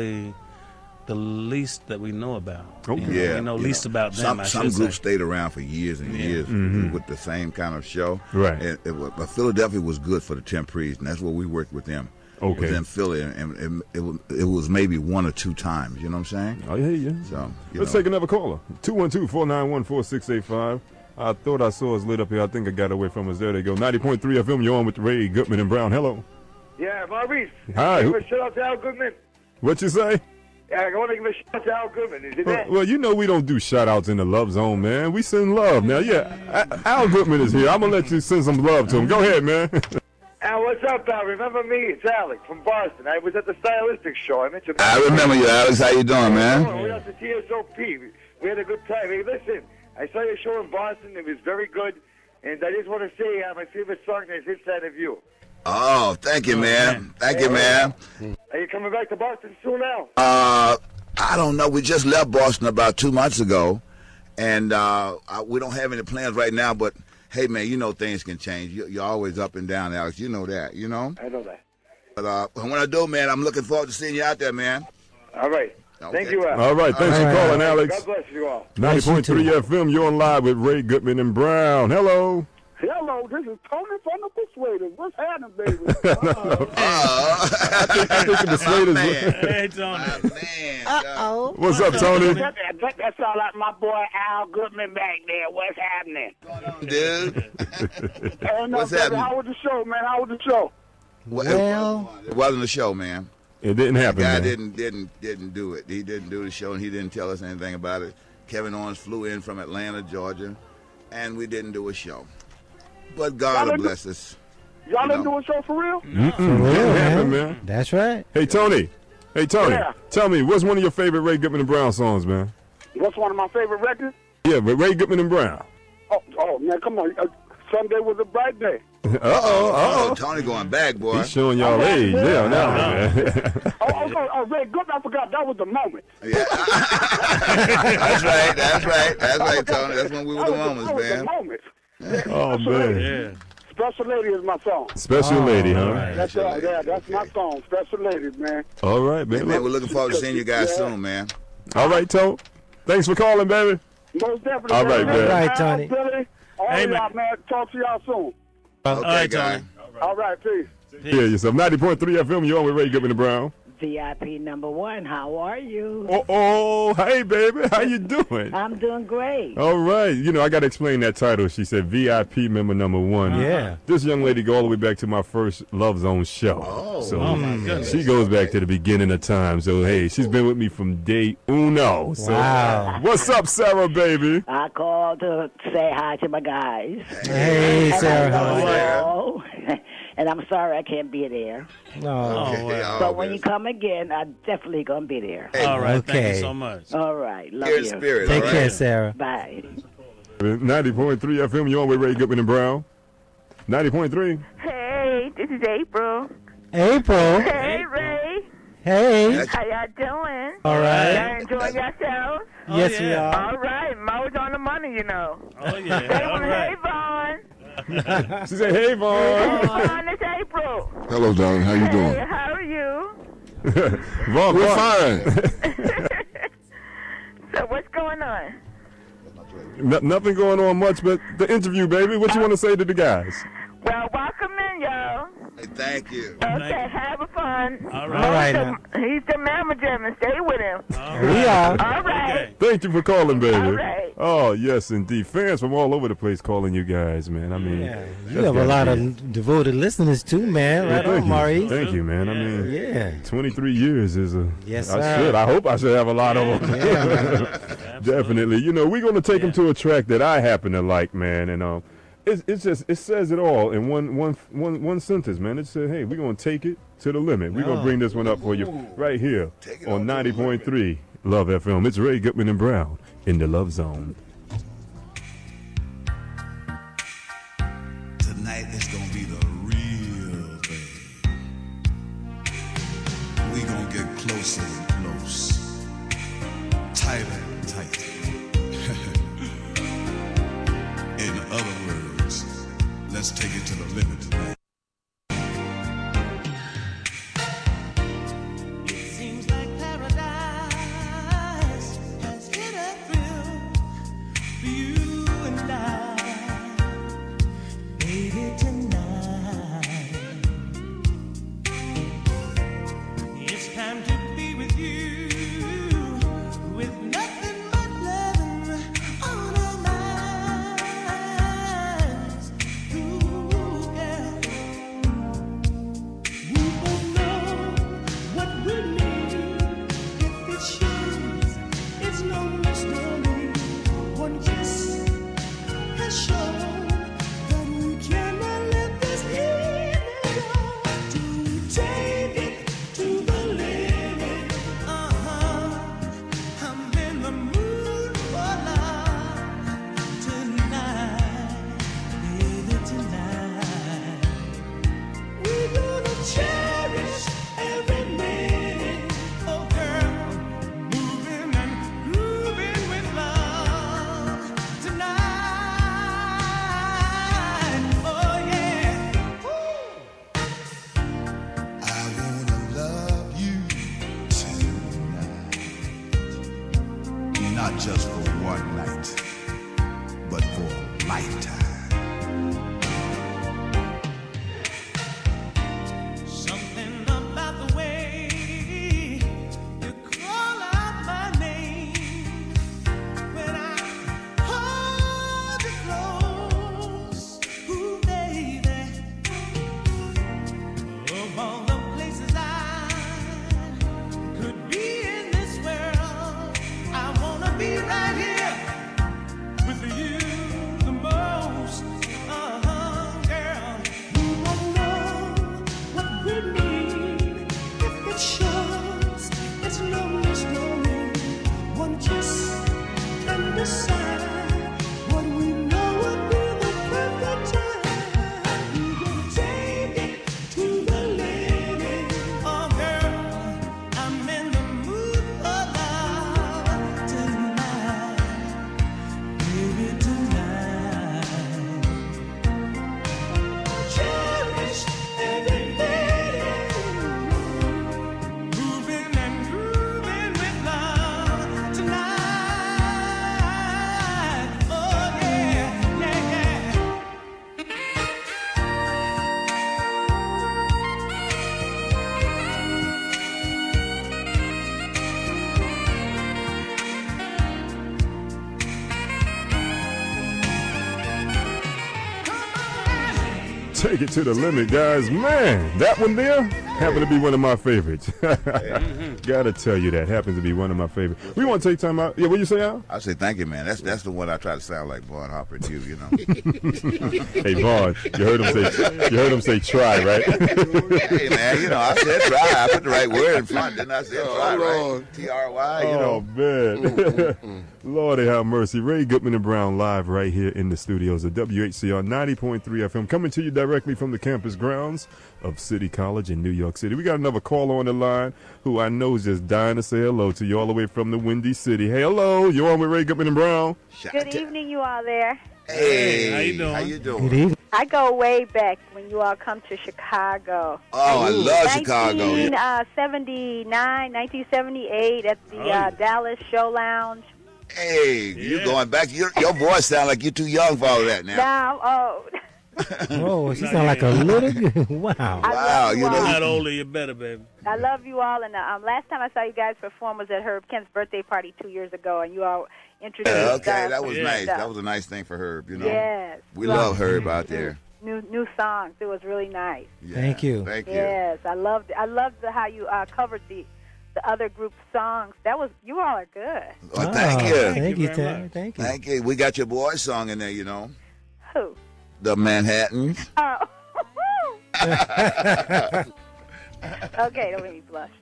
Speaker 5: the least that we know about.
Speaker 1: Okay.
Speaker 5: We know least about them.
Speaker 4: Some groups stayed around for years and years with the same kind of show.
Speaker 1: Right.
Speaker 4: But Philadelphia was good for the Temprees, and that's where we worked with them.
Speaker 1: Okay.
Speaker 4: Was in Philly, and it was maybe 1 or 2 times. You know what I'm saying?
Speaker 1: Oh, yeah.
Speaker 4: So
Speaker 1: let's take another caller. 212-491-4685. I thought I saw us lit up here. I think I got away from us. There they go. 90.3 FM. You're on with Ray Goodman and Brown. Hello.
Speaker 11: Yeah, Maurice.
Speaker 1: Hi.
Speaker 11: Give a shout out to Al Goodman.
Speaker 1: What you say?
Speaker 11: Yeah, I want to give a shout out to Al Goodman. Is it that?
Speaker 1: Well, we don't do shout outs in the love zone, man. We send love. Now, Al Goodman is here. I'm going to let you send some love to him. Go ahead, man.
Speaker 11: Al, what's up, Al? Remember me? It's Alex from Boston. I was at the Stylistic show. I mentioned.
Speaker 4: I remember you, Alex. How you doing, man?
Speaker 11: We were at the TSOP. We had a good time. Hey, listen, I saw your show in Boston. It was very good. And I just want to say my favorite song is Inside of You.
Speaker 4: Oh, thank you, man. Thank you, man.
Speaker 11: Are you coming back to Boston soon, Al?
Speaker 4: I don't know. We just left Boston about 2 months ago. And we don't have any plans right now, but hey, man, things can change. You're always up and down, Alex. You know that,
Speaker 11: I know that.
Speaker 4: But when I do, man, I'm looking forward to seeing you out there, man.
Speaker 11: All right. Okay. Thank you, Al.
Speaker 1: All right. Thanks for calling, Alex.
Speaker 11: God bless you all.
Speaker 1: 90.3 FM. You're on live with Ray Goodman and Brown. Hello.
Speaker 11: Yeah,
Speaker 12: Yo, this is Tony from the Persuaders. What's happening, baby?
Speaker 1: I think the Persuaders.
Speaker 5: Hey, Tony.
Speaker 6: Uh-oh.
Speaker 1: What's up, Tony?
Speaker 12: That sounds like my boy Al Goodman back there. What's happening?
Speaker 4: Dude.
Speaker 12: Hey, no,
Speaker 4: What's
Speaker 12: baby,
Speaker 4: happening?
Speaker 12: how was the show, man? How was the show?
Speaker 6: Well,
Speaker 4: it wasn't a show, man.
Speaker 1: It didn't happen,
Speaker 4: The guy
Speaker 1: man.
Speaker 4: didn't do it. He didn't do the show, and he didn't tell us anything about it. Kevin Owens flew in from Atlanta, Georgia, and we didn't do a show. But God will bless us.
Speaker 12: Y'all didn't do a show for real?
Speaker 1: Didn't happen, man.
Speaker 6: That's right.
Speaker 1: Hey, Tony.
Speaker 12: Yeah.
Speaker 1: Tell me, what's one of your favorite Ray Goodman and Brown songs, man?
Speaker 12: What's one of my favorite records?
Speaker 1: Yeah, but Ray Goodman and Brown.
Speaker 12: Oh man, come on. Sunday was a bright day.
Speaker 4: Oh, Tony going back, boy.
Speaker 1: He's showing y'all age. Yeah, man.
Speaker 12: Oh, Ray Goodman, I forgot. That was the moment.
Speaker 4: Yeah. That's right, Tony. That's when we were the moments, man.
Speaker 1: Oh, man.
Speaker 5: Yeah.
Speaker 12: Special Lady is my song.
Speaker 1: Special Lady, huh?
Speaker 5: Right.
Speaker 12: That's my song. Special Ladies, man.
Speaker 1: All right, man.
Speaker 4: Hey, man, we're looking forward to seeing you guys soon, man.
Speaker 1: All right, Tone. Thanks for calling, baby.
Speaker 12: Most definitely.
Speaker 1: All right, man.
Speaker 6: All right, Tony.
Speaker 12: Billy, all
Speaker 5: Hey,
Speaker 12: y'all,
Speaker 5: man.
Speaker 12: man. Talk to y'all soon.
Speaker 4: Okay,
Speaker 5: All right,
Speaker 4: guy.
Speaker 5: Tony.
Speaker 12: All right, peace.
Speaker 1: Yeah, yourself. 90.3 FM, you're on with Ray Goodman and Brown.
Speaker 13: VIP number one, how are you?
Speaker 1: Oh, hey, baby. How you doing?
Speaker 13: I'm doing great.
Speaker 1: All right. You know, I got to explain that title. She said VIP member number one.
Speaker 6: Yeah.
Speaker 1: This young lady go all the way back to my first Love Zone show.
Speaker 4: Oh,
Speaker 5: my goodness.
Speaker 1: She goes back to the beginning of time. So, hey, she's been with me from day uno. So,
Speaker 6: Wow.
Speaker 1: what's up, Sarah, baby?
Speaker 13: I called to say hi to my guys.
Speaker 6: Hey, Sarah.
Speaker 13: Hello. And I'm sorry I can't be there.
Speaker 6: No.
Speaker 4: Okay,
Speaker 13: But when you come again, I'm definitely going to be there.
Speaker 5: All right. Thank
Speaker 6: Okay.
Speaker 5: you so much.
Speaker 13: All right. Love
Speaker 4: Here
Speaker 13: you.
Speaker 4: in spirit,
Speaker 6: Take
Speaker 4: all right?
Speaker 6: care, Sarah.
Speaker 13: Bye.
Speaker 1: 90.3 FM, you're on with Ray Goodman and Brown. 90.3.
Speaker 14: Hey, this is April.
Speaker 6: April.
Speaker 14: Hey, Ray.
Speaker 6: Hey.
Speaker 14: How y'all doing?
Speaker 6: All right.
Speaker 14: Y'all enjoying yourselves?
Speaker 6: Yes, we
Speaker 5: yeah.
Speaker 6: are.
Speaker 14: All right. Mo's on the money, you know.
Speaker 5: Oh, yeah.
Speaker 14: Say
Speaker 5: All
Speaker 14: hey,
Speaker 5: right.
Speaker 14: Vaughn.
Speaker 1: She said, hey,
Speaker 14: Hey,
Speaker 1: Vaughn.
Speaker 14: Vaughn, it's April.
Speaker 8: Hello, darling. How you
Speaker 14: Hey,
Speaker 8: doing?
Speaker 14: how are you?
Speaker 1: Vaughn,
Speaker 8: We're
Speaker 1: Vaughn.
Speaker 8: fine.
Speaker 14: So what's going on?
Speaker 1: Nothing going on much, but the interview, baby. What you want to say to the guys?
Speaker 14: Well, welcome in, y'all.
Speaker 4: Hey, thank you.
Speaker 14: Okay, have fun.
Speaker 5: All
Speaker 6: All
Speaker 5: right.
Speaker 6: right, now.
Speaker 14: He's the manager, and stay with him.
Speaker 6: We are.
Speaker 14: All right.
Speaker 5: Okay.
Speaker 1: Thank you for calling, baby.
Speaker 14: All right.
Speaker 1: Oh, yes, indeed. Fans from all over the place calling you guys, man. I mean,
Speaker 6: Yeah. You
Speaker 1: that's
Speaker 6: have a
Speaker 1: gotta
Speaker 6: lot
Speaker 1: be-
Speaker 6: of devoted listeners, too, man.
Speaker 1: Yeah,
Speaker 6: Right
Speaker 1: thank
Speaker 6: on,
Speaker 1: you.
Speaker 6: Maurice.
Speaker 1: Thank you, man. I mean,
Speaker 6: Yeah.
Speaker 1: 23 years is a.
Speaker 6: Yes,
Speaker 1: I
Speaker 6: sir.
Speaker 1: hope I should have a lot of them. Definitely. You know, we're going to take them to a track that I happen to like, man. And it's just, it says it all in one sentence, man. It said, hey, we're going to take it to the limit. We're going to bring this one up for you right here
Speaker 4: Take it
Speaker 1: on
Speaker 4: on to the
Speaker 1: 90.3 Love FM. It's Ray Goodman and Brown in the Love Zone.
Speaker 2: Tonight is gonna be the real thing. We gonna get closer and close, tighter and tighter. In other words, let's take it to the limit tonight.
Speaker 7: It seems like paradise has hit a thrill for you and I, baby, tonight. It's time to be with you, with nothing but loving on our minds. Ooh, yeah. We both know what we need. If it shows, it's no mystery. One kiss has shown that we cannot let this evening go. To take it to the limit. I'm in the mood for love tonight, baby, tonight. We're gonna cherish every minute, oh girl, moving and grooving with love tonight, oh yeah.
Speaker 2: I wanna love you tonight, not just for one night, but for a lifetime.
Speaker 1: Take it to the limit, guys. Man, that one there happened to be one of my favorites. Gotta tell you that happens to be one of my favorites. We want to take time out. Yeah, what you say, Al?
Speaker 4: I say thank you, man. That's the one I try to sound like Vaughn Harper and you know.
Speaker 1: Hey, Vaughn, you heard him say try, right?
Speaker 4: Hey, man, you know, I said try. I put the right word in front, didn't I? Say try, right? T-R-Y, you know.
Speaker 1: Man. Lordy have mercy. Ray Goodman and Brown live right here in the studios of WHCR 90.3 FM, coming to you directly from the campus grounds of City College in New York City. We got another caller on the line who I know is just dying to say hello to you all the way from the Windy City. Hey, hello. You're on with Ray Goodman and Brown.
Speaker 15: Good evening, you all there.
Speaker 4: Hey,
Speaker 5: how you doing?
Speaker 4: How you doing?
Speaker 6: Good evening.
Speaker 15: I go way back when you all come to Chicago.
Speaker 4: Oh, I love Chicago.
Speaker 15: 1978 at the Dallas Show Lounge.
Speaker 4: Hey, you going back? Your voice sound like you're too young for all that now.
Speaker 15: Now I'm old.
Speaker 6: Oh, she sound like a little. Wow.
Speaker 4: Wow, you know.
Speaker 5: You're not older, you're better, baby.
Speaker 15: I love you all. And last time I saw you guys perform was at Herb Kent's birthday party 2 years ago, and you all introduced us.
Speaker 4: Okay, that was nice. That was a nice thing for Herb, you know.
Speaker 15: Yes.
Speaker 4: We love Herb out there.
Speaker 15: New songs. It was really nice.
Speaker 4: Yeah,
Speaker 6: Thank you.
Speaker 4: Thank you.
Speaker 15: Yes, I loved how you covered the other group songs. You all are good.
Speaker 4: Oh, thank you.
Speaker 6: Thank you, Terry. Thank you.
Speaker 4: Thank you. We got your boy's song in there, you know.
Speaker 15: Who?
Speaker 4: The Manhattans.
Speaker 15: Oh. Okay, don't make me blush.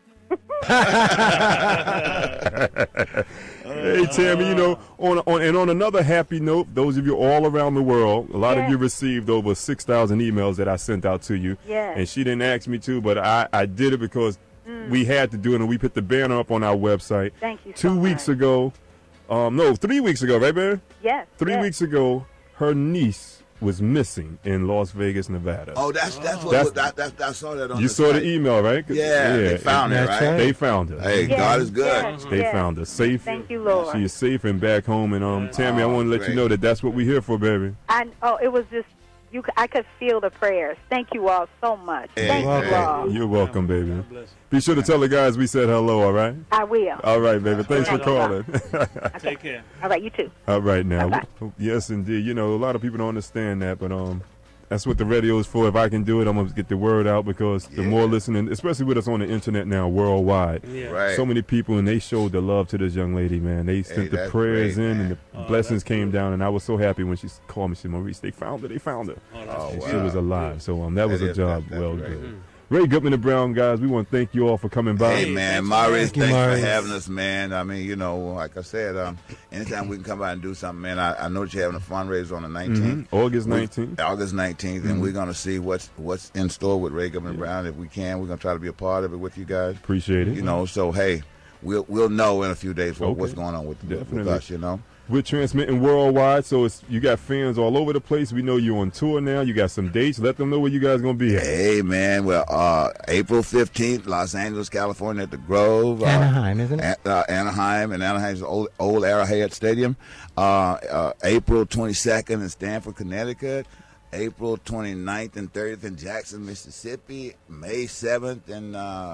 Speaker 1: Hey, Tammy, you know, on another happy note, those of you all around the world, a lot of you received over 6,000 emails that I sent out to you.
Speaker 15: Yes.
Speaker 1: And she didn't ask me to, but I did it because we had to do it, and we put the banner up on our website.
Speaker 15: Thank you so
Speaker 1: 2 weeks ago. 3 weeks ago, right, man?
Speaker 15: Yes.
Speaker 1: 3 weeks ago, her niece was missing in Las Vegas, Nevada.
Speaker 4: Oh, that's what I saw that on.
Speaker 1: You saw the email, right?
Speaker 4: Yeah, they found her, right?
Speaker 1: They found her.
Speaker 4: Hey, God is good.
Speaker 1: They found her safe.
Speaker 15: Thank you, Lord.
Speaker 1: She is safe and back home. And Tammy, I want to let you know that's what we're here for, baby.
Speaker 15: It was just I could feel the prayers. Thank you all so much. Thank you all.
Speaker 1: You're welcome, baby. Be sure to tell the guys we said hello, all right?
Speaker 15: I will.
Speaker 1: All right, baby. Thanks for calling.
Speaker 5: Take care.
Speaker 15: All right, you too.
Speaker 1: All right, now. Yes, indeed. You know, a lot of people don't understand that, but that's what the radio is for. If I can do it, I'm going to get the word out because the more listening, especially with us on the internet now worldwide, so many people, and they showed the love to this young lady, man. They sent the prayers in, and the blessings came down, and I was so happy when she called me. She said, Maurice, they found her. And she was alive. So that was a job well done. Ray Goodman and Brown, guys, we want to thank you all for coming by.
Speaker 4: Hey, man, Maurice, thanks for having us, man. I mean, you know, like I said, anytime we can come by and do something, man, I know that you're having a fundraiser on the 19th.
Speaker 1: August 19th.
Speaker 4: August 19th, and we're going to see what's in store with Ray Goodman and Brown. If we can, we're going to try to be a part of it with you guys.
Speaker 1: Appreciate it.
Speaker 4: You know, so, hey, we'll know in a few days what's going on with us, you know.
Speaker 1: We're transmitting worldwide, so you got fans all over the place. We know you're on tour now. You got some dates. Let them know where you guys going to be at.
Speaker 4: Hey, man. Well, April 15th, Los Angeles, California at the Grove.
Speaker 6: Anaheim, isn't it?
Speaker 4: Anaheim, and Anaheim's old Arrowhead Stadium. April 22nd in Stamford, Connecticut. April 29th and 30th in Jackson, Mississippi. May 7th in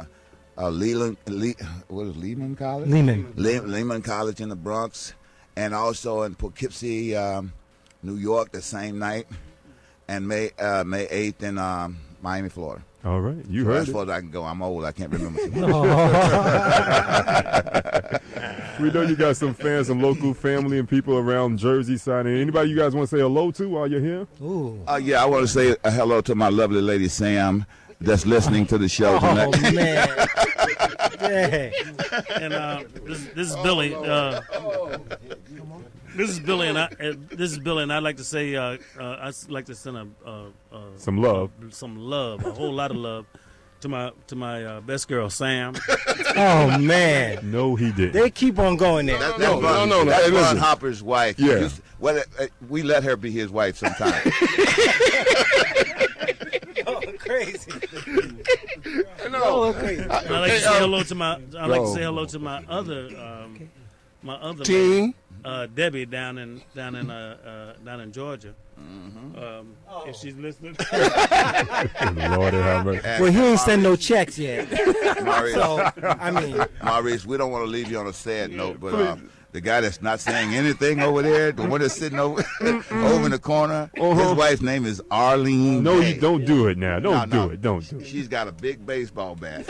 Speaker 4: Lehman College? Lehman College in the Bronx. And also in Poughkeepsie, New York, the same night, and May 8th in Miami, Florida.
Speaker 1: All right, you heard
Speaker 4: as far as I can go. I'm old. I can't remember.
Speaker 1: We know you got some fans, some local family and people around Jersey side. Anybody you guys want to say hello to while you're here?
Speaker 4: Yeah, I want to say hello to my lovely lady Sam that's listening to the show tonight.
Speaker 6: Oh, man.
Speaker 5: And this is Billy. This is Billy, and I'd like to say I'd like to send
Speaker 1: some love,
Speaker 5: a whole lot of love to my best girl Sam.
Speaker 6: Oh man,
Speaker 1: no, he didn't.
Speaker 6: They keep on going there.
Speaker 4: No. That's Ron Hopper's wife.
Speaker 1: Yeah,
Speaker 4: we let her be his wife sometime.
Speaker 6: Crazy.
Speaker 5: Crazy. I'd like to say hello to my other
Speaker 8: team.
Speaker 5: Debbie down in Georgia. If she's listening.
Speaker 1: Lord have mercy.
Speaker 6: Well, he ain't sent no checks yet.
Speaker 4: Maurice,
Speaker 6: so I mean,
Speaker 4: Maurice, we don't want to leave you on a sad note, but the guy that's not saying anything over there, the one that's sitting over over in the corner. His wife's name is Arlene.
Speaker 1: No,
Speaker 4: Day.
Speaker 1: you don't do it now. Don't do it. Don't do it.
Speaker 4: She's got a big baseball bat.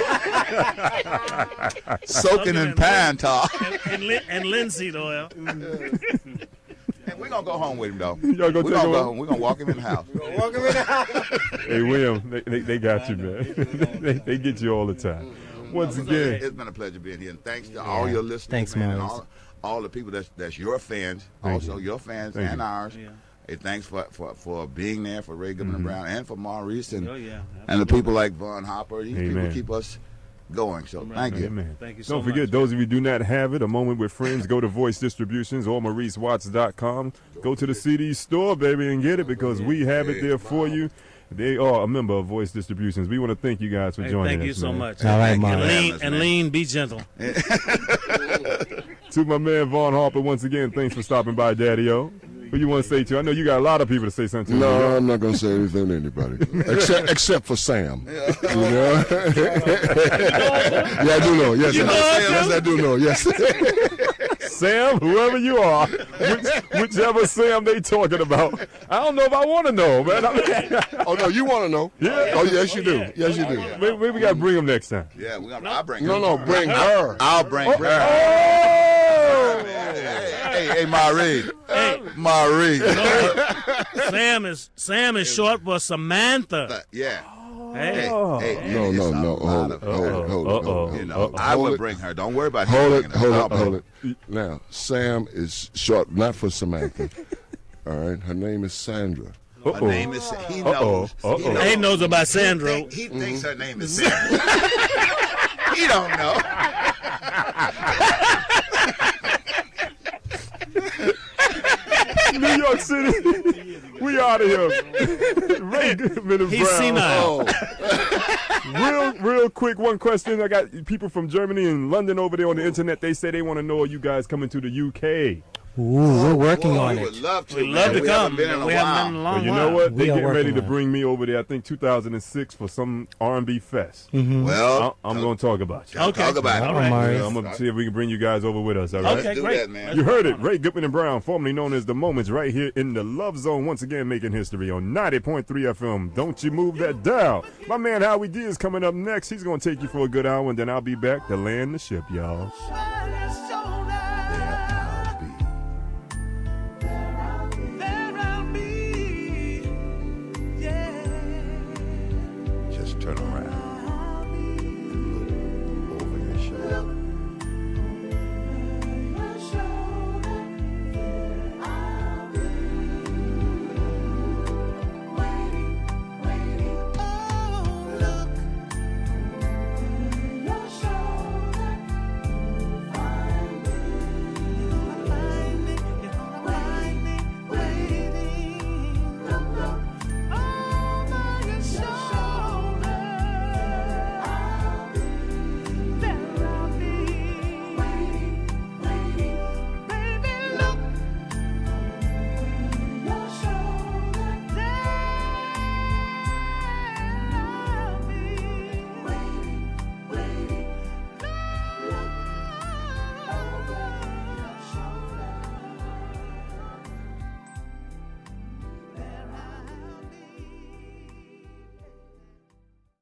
Speaker 4: Soaking in pine tar.
Speaker 5: And linseed oil.
Speaker 4: And we're going to go home with him, though.
Speaker 1: Y'all gonna
Speaker 4: We're
Speaker 1: take
Speaker 4: going to
Speaker 1: him
Speaker 4: go
Speaker 1: home?
Speaker 4: home. We're going to walk him in the house.
Speaker 1: Hey, William, they got you, man. they get you all the time. Once again,
Speaker 4: It's been a pleasure being here. And thanks to all your listeners, man, and all the people that's your fans, your fans
Speaker 1: Thank
Speaker 4: and
Speaker 1: you.
Speaker 4: ours. Hey, thanks for being there for Ray Goodman and Brown and for Maurice and
Speaker 5: absolutely.
Speaker 4: the people like Von Hopper. These
Speaker 1: Amen.
Speaker 4: people keep us going. So thank you.
Speaker 1: Amen.
Speaker 5: Thank you so
Speaker 1: Don't forget,
Speaker 5: much.
Speaker 1: those of you who do not have it, A Moment with Friends, go to Voice Distributions or MauriceWatts.com. Go to the CD store, baby, and get it because we have it there for you. They are a member of Voice Distributions. We want to thank you guys for joining us.
Speaker 5: Thank you so
Speaker 1: man.
Speaker 5: much.
Speaker 6: All right,
Speaker 5: and
Speaker 6: Maurice.
Speaker 5: lean, be gentle.
Speaker 1: To my man Von Harper, once again, thanks for stopping by, Daddy-O. What you want to say to? I know you got a lot of people to say something to.
Speaker 8: No, I'm not going to say anything to anybody except for Sam. You know? Yeah, I do know. Yes, yes, I do know. Yes.
Speaker 1: Sam, whoever you are, whichever Sam they talking about, I don't know if I want to know, man.
Speaker 8: Oh no, you want to know?
Speaker 1: Yeah.
Speaker 8: Oh yes, you do. Yes, you do.
Speaker 1: Maybe we got to bring him next time.
Speaker 4: Yeah, I'll bring her.
Speaker 8: No, bring her.
Speaker 4: I'll bring her.
Speaker 1: Oh!
Speaker 4: Hey, Marie.
Speaker 5: Hey.
Speaker 4: Marie.
Speaker 5: Sam is short for Samantha.
Speaker 4: Yeah.
Speaker 5: Hey.
Speaker 4: Hey,
Speaker 8: No.
Speaker 4: it's a
Speaker 8: Hold
Speaker 4: lot
Speaker 8: it.
Speaker 4: of- You know, I
Speaker 8: Hold
Speaker 4: would
Speaker 8: it.
Speaker 4: bring her. Don't worry about
Speaker 8: Hold
Speaker 4: him.
Speaker 8: it. Hold it. Now, Sam is short, not for Samantha. All right. Her name is Sandra.
Speaker 4: Her name is. He knows.
Speaker 5: He knows about Sandra.
Speaker 4: He thinks her name is Sandra. He don't know.
Speaker 1: New York City, we out of here. Ray Goodman and
Speaker 5: He's
Speaker 1: Brown.
Speaker 5: senile.
Speaker 1: Real quick, one question. I got people from Germany and London over there on the internet. They say they want to know, are you guys coming to the UK?
Speaker 6: Ooh, we're working on
Speaker 4: We
Speaker 6: it.
Speaker 4: would love to.
Speaker 5: We'd love to
Speaker 4: We
Speaker 5: come.
Speaker 4: haven't been in a
Speaker 5: We haven't been in a
Speaker 4: while.
Speaker 5: long
Speaker 1: You
Speaker 5: while.
Speaker 1: know what?
Speaker 6: We
Speaker 1: They
Speaker 6: are
Speaker 1: getting ready
Speaker 6: working
Speaker 1: to
Speaker 6: on it.
Speaker 1: bring me over there, I think 2006 for some R&B fest.
Speaker 4: Well,
Speaker 1: I'm going to talk about you.
Speaker 5: Okay.
Speaker 4: talk about
Speaker 6: All
Speaker 4: it.
Speaker 6: right, Maurice.
Speaker 1: I'm going to see if we can bring you guys over with us, all right?
Speaker 5: Okay,
Speaker 4: Do
Speaker 5: great.
Speaker 4: that, man.
Speaker 1: You heard it. Ray Goodman and Brown, formerly known as The Moments, right here in the Love Zone, once again making history on 90.3 FM. Don't you move that dial. My man Howie D is coming up next. He's going to take you for a good hour, and then I'll be back to land the ship, y'all.
Speaker 4: Just turn around.